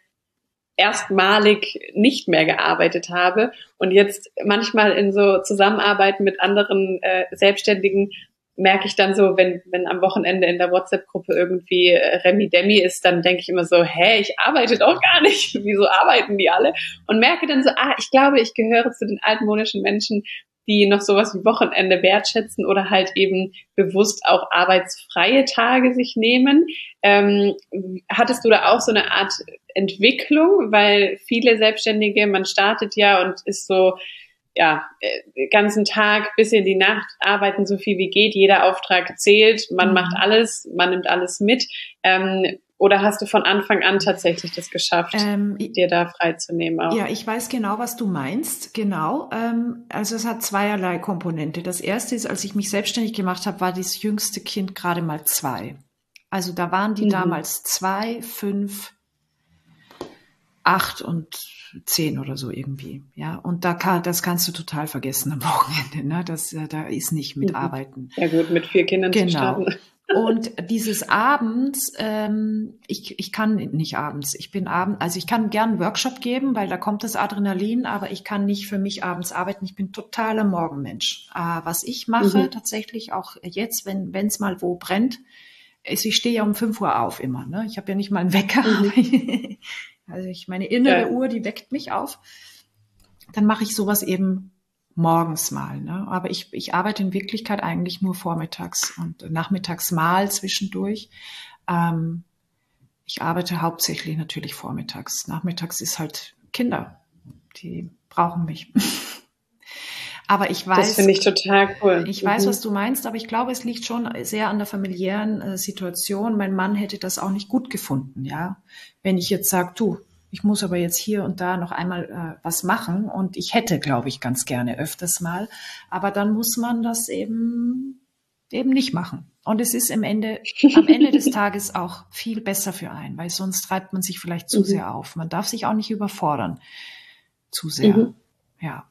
erstmalig nicht mehr gearbeitet habe und jetzt manchmal in so Zusammenarbeiten mit anderen äh, Selbstständigen merke ich dann so, wenn wenn am Wochenende in der WhatsApp-Gruppe irgendwie äh, Remi-Demi ist, dann denke ich immer so, hä, ich arbeite doch gar nicht. Wieso arbeiten die alle? Und merke dann so, ah, ich glaube, ich gehöre zu den altmodischen Menschen, die noch sowas wie Wochenende wertschätzen oder halt eben bewusst auch arbeitsfreie Tage sich nehmen. Ähm, hattest du da auch so eine Art Entwicklung? Weil viele Selbstständige, man startet ja und ist so, ja, den ganzen Tag bis in die Nacht arbeiten, so viel wie geht. Jeder Auftrag zählt. Man Mhm. macht alles, man nimmt alles mit. Ähm, oder hast du von Anfang an tatsächlich das geschafft, Ähm, dir da freizunehmen auch? Ja, ich weiß genau, was du meinst. Genau. Ähm, also es hat zweierlei Komponente. Das erste ist, als ich mich selbstständig gemacht habe, war das jüngste Kind gerade mal zwei. Also da waren die Mhm. damals zwei, fünf, acht und zehn oder so irgendwie. Ja, und da kann, das kannst du total vergessen am Wochenende. Ne? Das, äh, da ist nicht mit Mhm. Arbeiten. Ja gut, mit vier Kindern zu Genau. starten. Und dieses Abends, ähm, ich, ich kann nicht abends. Ich bin abends, also ich kann gern einen Workshop geben, weil da kommt das Adrenalin, aber ich kann nicht für mich abends arbeiten. Ich bin totaler Morgenmensch. Äh, was ich mache Mhm. tatsächlich auch jetzt, wenn wenn es mal wo brennt, ist, ich stehe ja um fünf Uhr auf immer. Ne? Ich habe ja nicht mal einen Wecker. Mhm. Also ich, meine innere Ja. Uhr, die weckt mich auf. Dann mache ich sowas eben morgens mal. Ne? Aber ich, ich arbeite in Wirklichkeit eigentlich nur vormittags und nachmittags mal zwischendurch. Ähm, ich arbeite hauptsächlich natürlich vormittags. Nachmittags ist halt Kinder, die brauchen mich. Aber ich weiß, Das finde ich total cool. ich weiß, Mhm. was du meinst, aber ich glaube, es liegt schon sehr an der familiären äh, Situation. Mein Mann hätte das auch nicht gut gefunden, ja. Wenn ich jetzt sage, du, ich muss aber jetzt hier und da noch einmal äh, was machen und ich hätte, glaube ich, ganz gerne öfters mal, aber dann muss man das eben eben nicht machen. Und es ist am Ende, am Ende des Tages auch viel besser für einen, weil sonst treibt man sich vielleicht zu Mhm. sehr auf. Man darf sich auch nicht überfordern, zu sehr. Mhm. Ja.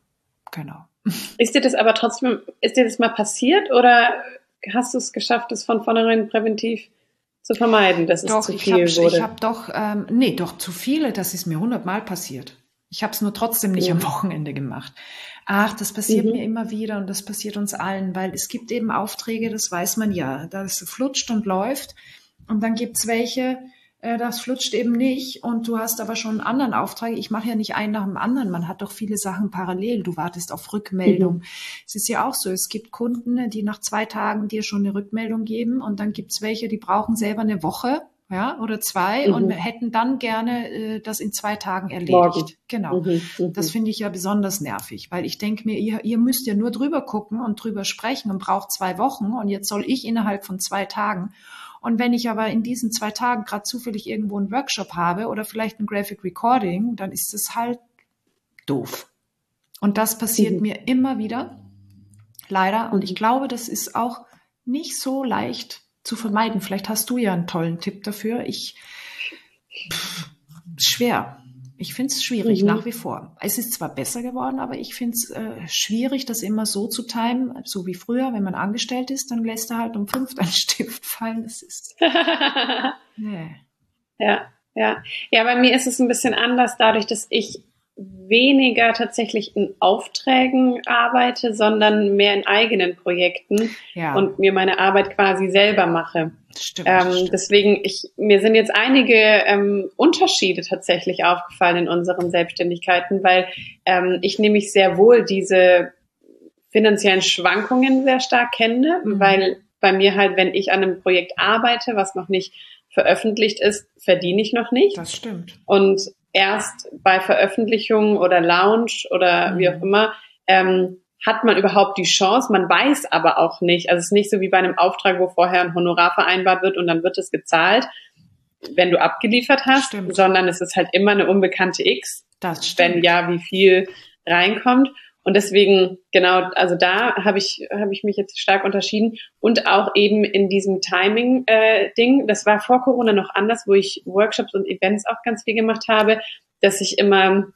genau. Ist dir das aber trotzdem, ist dir das mal passiert oder hast du es geschafft, das von vornherein präventiv zu vermeiden, dass es Doch, zu ich viel habe wurde? ich hab doch, ähm, nee, doch zu viele, das ist mir hundertmal passiert. Ich habe es nur trotzdem nicht Mhm. am Wochenende gemacht. Ach, das passiert Mhm. mir immer wieder und das passiert uns allen, weil es gibt eben Aufträge, das weiß man ja, das flutscht und läuft und dann gibt's welche, äh, das flutscht eben nicht und du hast aber schon einen anderen Auftrag. Ich mache ja nicht einen nach dem anderen, man hat doch viele Sachen parallel. Du wartest auf Rückmeldung. Mhm. Es ist ja auch so, es gibt Kunden, die nach zwei Tagen dir schon eine Rückmeldung geben und dann gibt's welche, die brauchen selber eine Woche, ja, oder zwei Mhm. und hätten dann gerne äh, das in zwei Tagen erledigt. Morgen. Genau. Mhm. Mhm. Das finde ich ja besonders nervig, weil ich denke mir, ihr, ihr müsst ja nur drüber gucken und drüber sprechen und braucht zwei Wochen und jetzt soll ich innerhalb von zwei Tagen. Und wenn ich aber in diesen zwei Tagen gerade zufällig irgendwo einen Workshop habe oder vielleicht ein Graphic Recording, dann ist es halt doof. Und das passiert Mhm. mir immer wieder, leider. Und ich Mhm. glaube, das ist auch nicht so leicht zu vermeiden. Vielleicht hast du ja einen tollen Tipp dafür. Ich, pff, schwer. Ich finde es schwierig, Mhm. nach wie vor. Es ist zwar besser geworden, aber ich finde es äh, schwierig, das immer so zu timen, so wie früher, wenn man angestellt ist, dann lässt er halt um fünf deinen Stift fallen. Das ist, nee. Ja, ja. Ja, bei mir ist es ein bisschen anders, dadurch, dass ich weniger tatsächlich in Aufträgen arbeite, sondern mehr in eigenen Projekten Ja. und mir meine Arbeit quasi selber mache. Stimmt, Ähm, stimmt. deswegen, ich, mir sind jetzt einige ähm, Unterschiede tatsächlich aufgefallen in unseren Selbstständigkeiten, weil ähm, ich nämlich sehr wohl diese finanziellen Schwankungen sehr stark kenne, Mhm. weil bei mir halt, wenn ich an einem Projekt arbeite, was noch nicht veröffentlicht ist, verdiene ich noch nicht. Das stimmt. Und erst bei Veröffentlichung oder Launch oder Mhm. wie auch immer, ähm, hat man überhaupt die Chance. Man weiß aber auch nicht. Also es ist nicht so wie bei einem Auftrag, wo vorher ein Honorar vereinbart wird und dann wird es gezahlt, wenn du abgeliefert hast, Stimmt. sondern es ist halt immer eine unbekannte X, Das stimmt. wenn ja, wie viel reinkommt. Und deswegen, genau, also da habe ich, habe ich mich jetzt stark unterschieden und auch eben in diesem Timing-Ding. Äh, das war vor Corona noch anders, wo ich Workshops und Events auch ganz viel gemacht habe, dass ich immer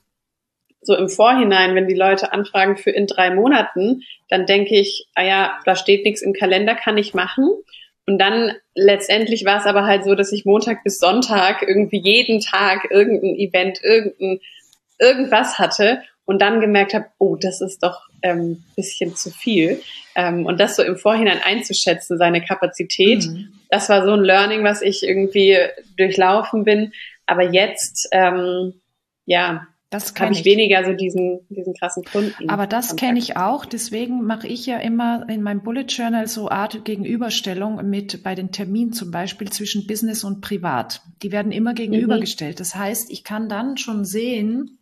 so im Vorhinein, wenn die Leute anfragen für in drei Monaten, dann denke ich, ah ja, da steht nichts im Kalender, kann ich machen. Und dann letztendlich war es aber halt so, dass ich Montag bis Sonntag irgendwie jeden Tag irgendein Event, irgendein, irgendwas hatte und dann gemerkt habe, oh, das ist doch ähm, bisschen zu viel. Ähm, und das so im Vorhinein einzuschätzen, seine Kapazität, Mhm. das war so ein Learning, was ich irgendwie durchlaufen bin. Aber jetzt, ähm, ja, Das habe kenne ich ich. weniger so diesen, diesen krassen Kunden. Aber das kenne ich auch. Deswegen mache ich ja immer in meinem Bullet Journal so Art Gegenüberstellung mit bei den Terminen zum Beispiel zwischen Business und Privat. Die werden immer gegenübergestellt. Das heißt, ich kann dann schon sehen,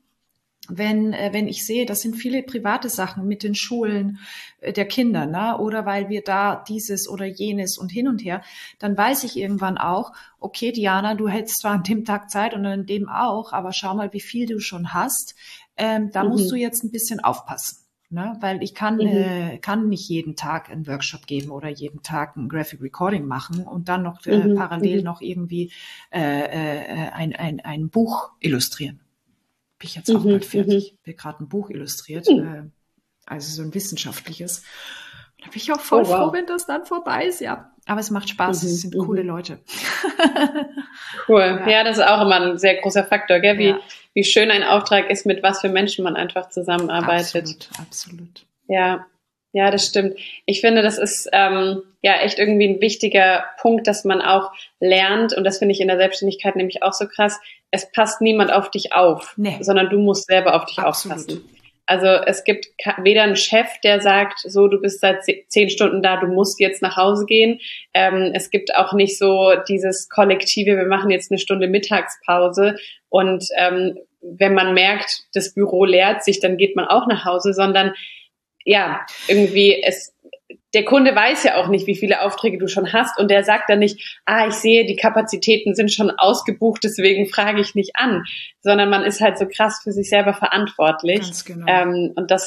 wenn äh, wenn ich sehe, das sind viele private Sachen mit den Schulen äh, der Kinder, ne? Oder weil wir da dieses oder jenes und hin und her, dann weiß ich irgendwann auch, okay, Diana, du hättest zwar an dem Tag Zeit und an dem auch, aber schau mal, wie viel du schon hast. Ähm, da Mhm. musst du jetzt ein bisschen aufpassen. Ne? Weil ich kann, Mhm. äh, kann nicht jeden Tag einen Workshop geben oder jeden Tag ein Graphic Recording machen und dann noch äh, Mhm. parallel Mhm. noch irgendwie äh, äh, ein, ein, ein Buch illustrieren. Bin ich jetzt auch Mhm. bald fertig. Mhm. Bin gerade ein Buch illustriert, Mhm. äh, also so ein wissenschaftliches. Da bin ich auch voll Oh, wow. froh, wenn das dann vorbei ist, ja. Aber es macht Spaß, Mhm. es sind Mhm. coole Leute. Cool. Ja. Ja. Das ist auch immer ein sehr großer Faktor, gell? Wie, Ja. wie schön ein Auftrag ist, mit was für Menschen man einfach zusammenarbeitet. Absolut, absolut. Ja, ja, das stimmt. Ich finde, das ist ähm, ja echt irgendwie ein wichtiger Punkt, dass man auch lernt, und das finde ich in der Selbstständigkeit nämlich auch so krass, es passt niemand auf dich auf, Nee. sondern du musst selber auf dich Absolut. aufpassen. Also es gibt ka- weder einen Chef, der sagt, so, du bist seit ze- zehn Stunden da, du musst jetzt nach Hause gehen. Ähm, es gibt auch nicht so dieses kollektive, wir machen jetzt eine Stunde Mittagspause und ähm, wenn man merkt, das Büro leert sich, dann geht man auch nach Hause, sondern ja, irgendwie es, der Kunde weiß ja auch nicht, wie viele Aufträge du schon hast und der sagt dann nicht, ah, ich sehe, die Kapazitäten sind schon ausgebucht, deswegen frage ich nicht an, sondern man ist halt so krass für sich selber verantwortlich. Ganz genau. Ähm, und das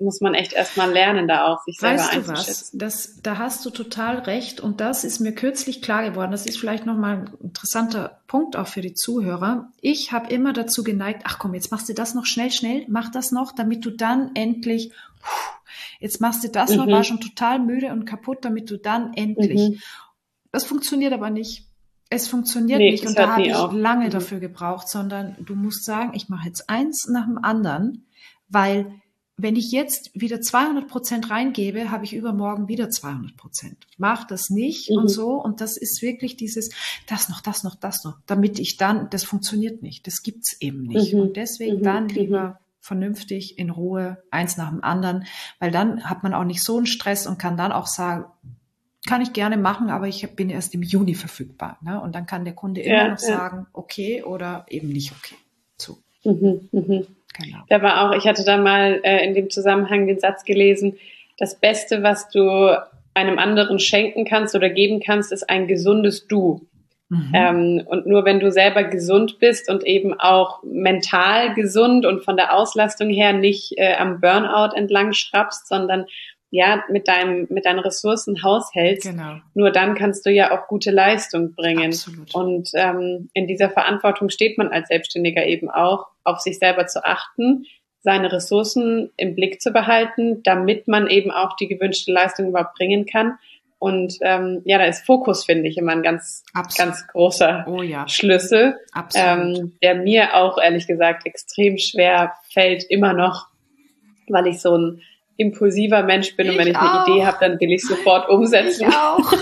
muss man echt erstmal lernen, da auch sich selber Weißt du einzuschätzen. was? Das, da hast du total recht. Und das ist mir kürzlich klar geworden. Das ist vielleicht nochmal ein interessanter Punkt auch für die Zuhörer. Ich habe immer dazu geneigt, ach komm, jetzt machst du das noch schnell, schnell, mach das noch, damit du dann endlich, jetzt machst du das mhm. noch, war schon total müde und kaputt, damit du dann endlich. Mhm. Das funktioniert aber nicht. Es funktioniert nee, nicht. Und da habe ich auf. lange mhm. dafür gebraucht, sondern du musst sagen, ich mache jetzt eins nach dem anderen, weil wenn ich jetzt wieder zweihundert Prozent reingebe, habe ich übermorgen wieder zweihundert Prozent. Mach das nicht mhm. und so. Und das ist wirklich dieses, das noch, das noch, das noch, damit ich dann, das funktioniert nicht. Das gibt's eben nicht. Mhm. Und deswegen mhm. dann lieber mhm. vernünftig, in Ruhe, eins nach dem anderen, weil dann hat man auch nicht so einen Stress und kann dann auch sagen, kann ich gerne machen, aber ich bin erst im Juni verfügbar. Ne? Und dann kann der Kunde immer ja, noch ja. sagen, okay oder eben nicht okay. So. Mhm, mhm. Genau. Da war auch, ich hatte da mal äh, in dem Zusammenhang den Satz gelesen, das Beste, was du einem anderen schenken kannst oder geben kannst, ist ein gesundes Du. Mhm. Ähm, und nur wenn du selber gesund bist und eben auch mental gesund und von der Auslastung her nicht äh, am Burnout entlang schraubst, sondern ja, mit deinem, mit deinen Ressourcen haushältst, genau. nur dann kannst du ja auch gute Leistung bringen. Absolut. Und ähm, in dieser Verantwortung steht man als Selbstständiger eben auch, auf sich selber zu achten, seine Ressourcen im Blick zu behalten, damit man eben auch die gewünschte Leistung überhaupt bringen kann. Und ähm, ja, da ist Fokus, finde ich, immer ein ganz, Absolut. ganz großer oh, ja. Schlüssel, ähm, der mir auch, ehrlich gesagt, extrem schwer fällt, immer noch, weil ich so ein impulsiver Mensch bin und wenn ich, ich eine Idee habe, dann will ich sofort umsetzen. Ich auch.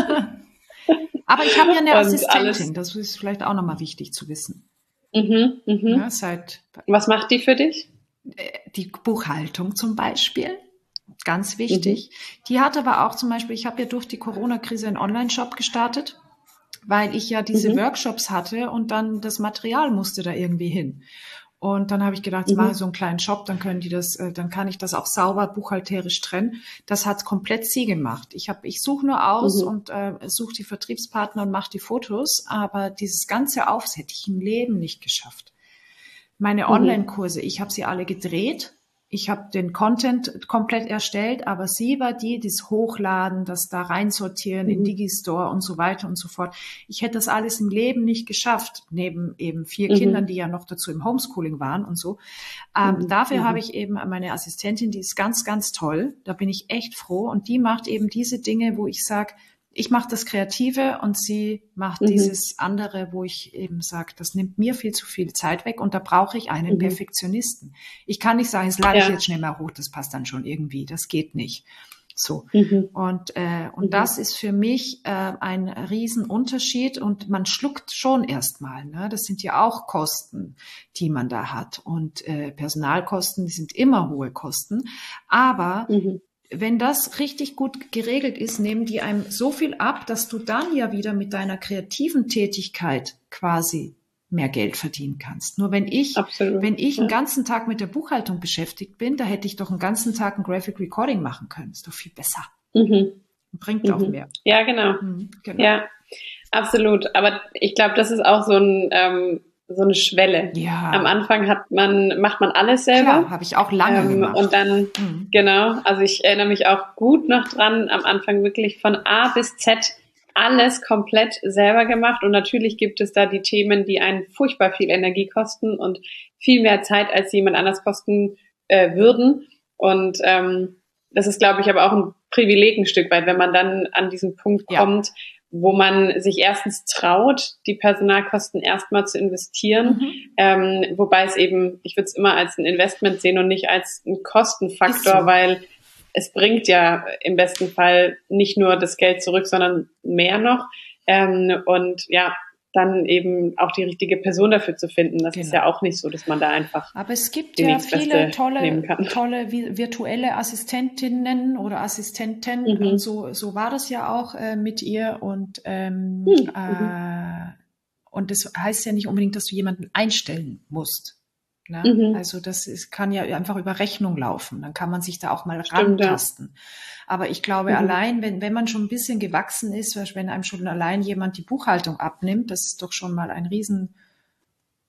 Aber ich habe ja eine Assistentin, das ist vielleicht auch nochmal wichtig zu wissen. Mhm, mhm. Ja, seit, Was macht die für dich? Die Buchhaltung zum Beispiel, ganz wichtig. Mhm. Die hat aber auch zum Beispiel, ich habe ja durch die Corona-Krise einen Online-Shop gestartet, weil ich ja diese mhm. Workshops hatte und dann das Material musste da irgendwie hin. Und dann habe ich gedacht, jetzt mhm. mache ich so einen kleinen Shop, dann können die das, dann kann ich das auch sauber buchhalterisch trennen. Das hat komplett sie gemacht. Ich habe, ich suche nur aus mhm. und äh, suche die Vertriebspartner und mache die Fotos, aber dieses ganze Aufs hätte ich im Leben nicht geschafft. Meine mhm. Online-Kurse, ich habe sie alle gedreht. Ich habe den Content komplett erstellt, aber sie war die, die es hochladen, das da reinsortieren mhm. in Digistore und so weiter und so fort. Ich hätte das alles im Leben nicht geschafft, neben eben vier mhm. Kindern, die ja noch dazu im Homeschooling waren und so. Ähm, mhm. Dafür mhm. habe ich eben meine Assistentin, die ist ganz, ganz toll. Da bin ich echt froh. Und die macht eben diese Dinge, wo ich sage, ich mache das Kreative und sie macht mhm. dieses andere, wo ich eben sage, das nimmt mir viel zu viel Zeit weg und da brauche ich einen mhm. Perfektionisten. Ich kann nicht sagen, das lade ja. ich jetzt schnell mal hoch, das passt dann schon irgendwie, das geht nicht. So. Mhm. Und, äh, und mhm. das ist für mich äh, ein Riesenunterschied und man schluckt schon erstmal, ne? Das sind ja auch Kosten, die man da hat und äh, Personalkosten, die sind immer hohe Kosten, aber mhm. wenn das richtig gut geregelt ist, nehmen die einem so viel ab, dass du dann ja wieder mit deiner kreativen Tätigkeit quasi mehr Geld verdienen kannst. Nur wenn ich, Absolut. wenn ich ja. einen ganzen Tag mit der Buchhaltung beschäftigt bin, da hätte ich doch einen ganzen Tag ein Graphic Recording machen können. Ist doch viel besser. Mhm. Bringt mhm. auch mehr. Ja, genau. Mhm, genau. Ja, absolut. Aber ich glaube, das ist auch so ein, ähm, so eine Schwelle. Ja. Am Anfang hat man, macht man alles selber. Klar, habe ich auch lange ähm, gemacht. Und dann, mhm. genau, also ich erinnere mich auch gut noch dran, am Anfang wirklich von A bis Z alles komplett selber gemacht. Und natürlich gibt es da die Themen, die einen furchtbar viel Energie kosten und viel mehr Zeit, als jemand anders kosten äh, würden. Und ähm, das ist, glaube ich, aber auch ein Privileg ein Stück weit, wenn man dann an diesen Punkt ja. kommt, wo man sich erstens traut, die Personalkosten erstmal zu investieren, mhm. ähm, wobei es eben, ich würde es immer als ein Investment sehen und nicht als einen Kostenfaktor, so. Weil es bringt ja im besten Fall nicht nur das Geld zurück, sondern mehr noch. Ähm, und ja, dann eben auch die richtige Person dafür zu finden. Das genau. ist ja auch nicht so, dass man da einfach. Aber es gibt ja viele tolle, tolle virtuelle Assistentinnen oder Assistenten mhm. und so, so war das ja auch äh, mit ihr und ähm, mhm. äh, und das heißt ja nicht unbedingt, dass du jemanden einstellen musst. Ne? Mhm. Also das ist, kann ja einfach über Rechnung laufen. Dann kann man sich da auch mal Stimmt, rantasten. Ja. Aber ich glaube, mhm. allein, wenn, wenn man schon ein bisschen gewachsen ist, wenn einem schon allein jemand die Buchhaltung abnimmt, das ist doch schon mal ein Riesenvorteil,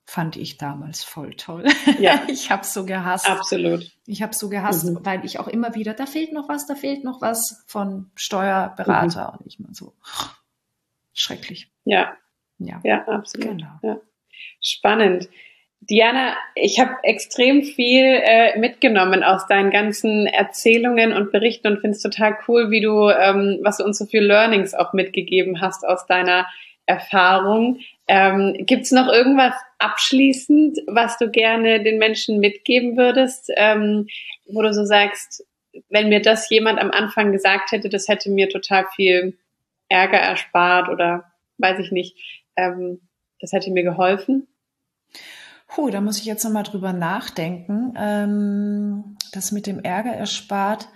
fand ich damals voll toll. Ja. Ich habe so gehasst. Absolut. Ich habe so gehasst, Mhm. weil ich auch immer wieder, da fehlt noch was, da fehlt noch was von Steuerberater. Mhm. Und ich mal so, schrecklich. Ja. Ja, ja, absolut. Genau. Ja. Spannend. Diana, ich habe extrem viel äh, mitgenommen aus deinen ganzen Erzählungen und Berichten und finde es total cool, wie du, ähm, was du uns so viel Learnings auch mitgegeben hast aus deiner Erfahrung. Ähm, gibt's noch irgendwas abschließend, was du gerne den Menschen mitgeben würdest, ähm, wo du so sagst, wenn mir das jemand am Anfang gesagt hätte, das hätte mir total viel Ärger erspart oder weiß ich nicht, ähm, das hätte mir geholfen? Puh, da muss ich jetzt nochmal drüber nachdenken. Ähm, das mit dem Ärger erspart,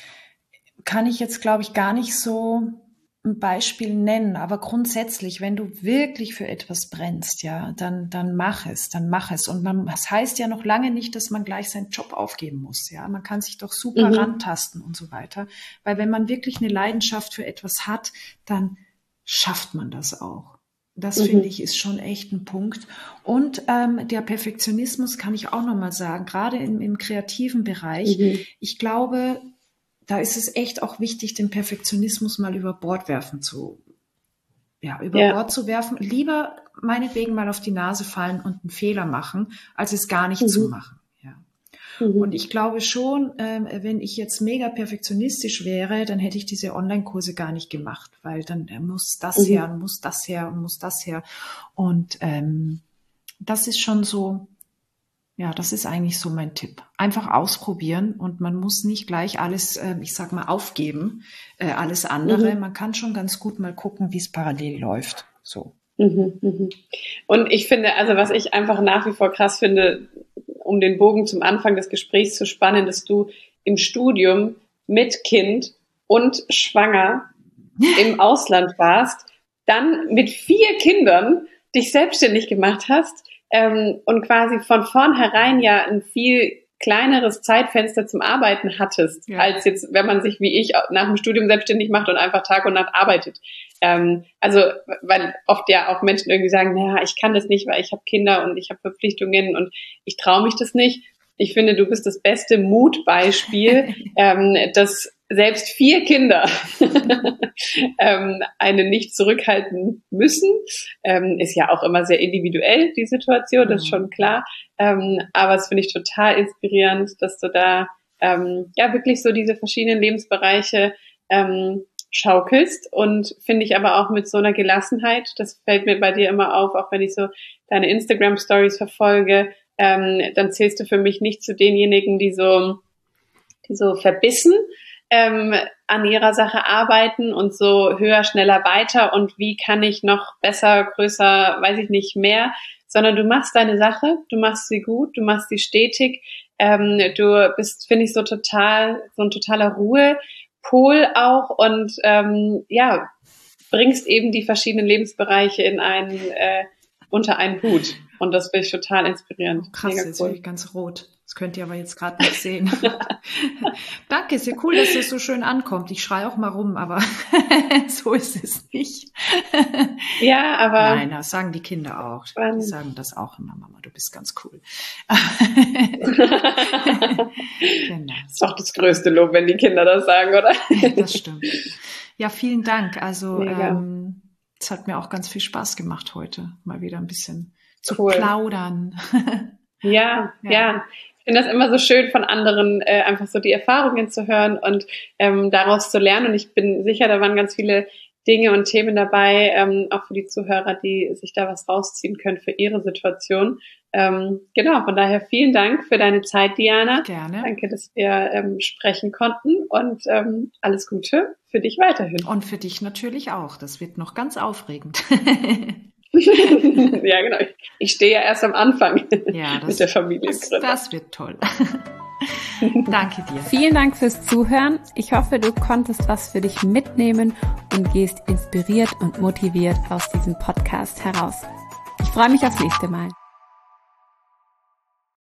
kann ich jetzt, glaube ich, gar nicht so ein Beispiel nennen. Aber grundsätzlich, wenn du wirklich für etwas brennst, ja, dann, dann mach es, dann mach es. Und man, das heißt ja noch lange nicht, dass man gleich seinen Job aufgeben muss, ja. Man kann sich doch super Mhm. rantasten und so weiter. Weil wenn man wirklich eine Leidenschaft für etwas hat, dann schafft man das auch. Das mhm. finde ich ist schon echt ein Punkt. Und ähm, der Perfektionismus kann ich auch nochmal sagen, gerade im, im kreativen Bereich. Mhm. Ich glaube, da ist es echt auch wichtig, den Perfektionismus mal über Bord werfen zu, ja, über ja. Bord zu werfen. Lieber meinetwegen mal auf die Nase fallen und einen Fehler machen, als es gar nicht mhm. zu machen. Mhm. Und ich glaube schon, ähm, wenn ich jetzt mega perfektionistisch wäre, dann hätte ich diese Online-Kurse gar nicht gemacht, weil dann äh, muss das mhm. her und muss das her und muss das her. Und ähm, das ist schon so, ja, das ist eigentlich so mein Tipp. Einfach ausprobieren und man muss nicht gleich alles, äh, ich sag mal, aufgeben, äh, alles andere. Mhm. Man kann schon ganz gut mal gucken, wie es parallel läuft. So. Mhm, mhm. Und ich finde, also was ich einfach nach wie vor krass finde, um den Bogen zum Anfang des Gesprächs zu spannen, dass du im Studium mit Kind und schwanger im Ausland warst, dann mit vier Kindern dich selbstständig gemacht hast ähm, und quasi von vornherein ja ein viel kleineres Zeitfenster zum Arbeiten hattest, ja. als jetzt, wenn man sich wie ich nach dem Studium selbstständig macht und einfach Tag und Nacht arbeitet. Ähm, also, weil oft ja auch Menschen irgendwie sagen, naja, ich kann das nicht, weil ich habe Kinder und ich habe Verpflichtungen und ich traue mich das nicht. Ich finde, du bist das beste Mutbeispiel, ähm, dass selbst vier Kinder ähm, einen nicht zurückhalten müssen. Ähm, ist ja auch immer sehr individuell, die Situation, das ist schon klar. Ähm, aber es finde ich total inspirierend, dass du da ähm, ja wirklich so diese verschiedenen Lebensbereiche ähm, schaukelst und finde ich aber auch mit so einer Gelassenheit, das fällt mir bei dir immer auf, auch wenn ich so deine Instagram-Stories verfolge, ähm, dann zählst du für mich nicht zu denjenigen, die so, die so verbissen ähm, an ihrer Sache arbeiten und so höher, schneller, weiter und wie kann ich noch besser, größer, weiß ich nicht, mehr, sondern du machst deine Sache, du machst sie gut, du machst sie stetig, ähm, du bist, finde ich, so total, so ein totaler Ruhepol auch und ähm, ja, bringst eben die verschiedenen Lebensbereiche in einen, äh, unter einen Hut. Und das finde ich total inspirierend. Oh, krass, Mega jetzt cool. bin ich ganz rot. Das könnt ihr aber jetzt gerade nicht sehen. Danke, ist ja cool, dass das so schön ankommt. Ich schreie auch mal rum, aber so ist es nicht. Ja, aber... Nein, das sagen die Kinder auch. Die sagen das auch immer, Mama, du bist ganz cool. Genau. Das ist doch das größte Lob, wenn die Kinder das sagen, oder? Das stimmt. Ja, vielen Dank. Also ähm, es hat mir auch ganz viel Spaß gemacht heute, mal wieder ein bisschen zu cool. plaudern. Ja, ja, ja. Ich finde das immer so schön, von anderen äh, einfach so die Erfahrungen zu hören und ähm, daraus zu lernen. Und ich bin sicher, da waren ganz viele Dinge und Themen dabei, ähm, auch für die Zuhörer, die sich da was rausziehen können für ihre Situation. Ähm, genau, von daher vielen Dank für deine Zeit, Diana. Gerne. Danke, dass wir ähm, sprechen konnten und ähm, alles Gute für dich weiterhin. Und für dich natürlich auch. Das wird noch ganz aufregend. Ja, genau. Ich stehe ja erst am Anfang ja, das, mit der Familie. Das, das wird toll. Danke dir. Vielen Dank fürs Zuhören. Ich hoffe, du konntest was für dich mitnehmen und gehst inspiriert und motiviert aus diesem Podcast heraus. Ich freue mich aufs nächste Mal.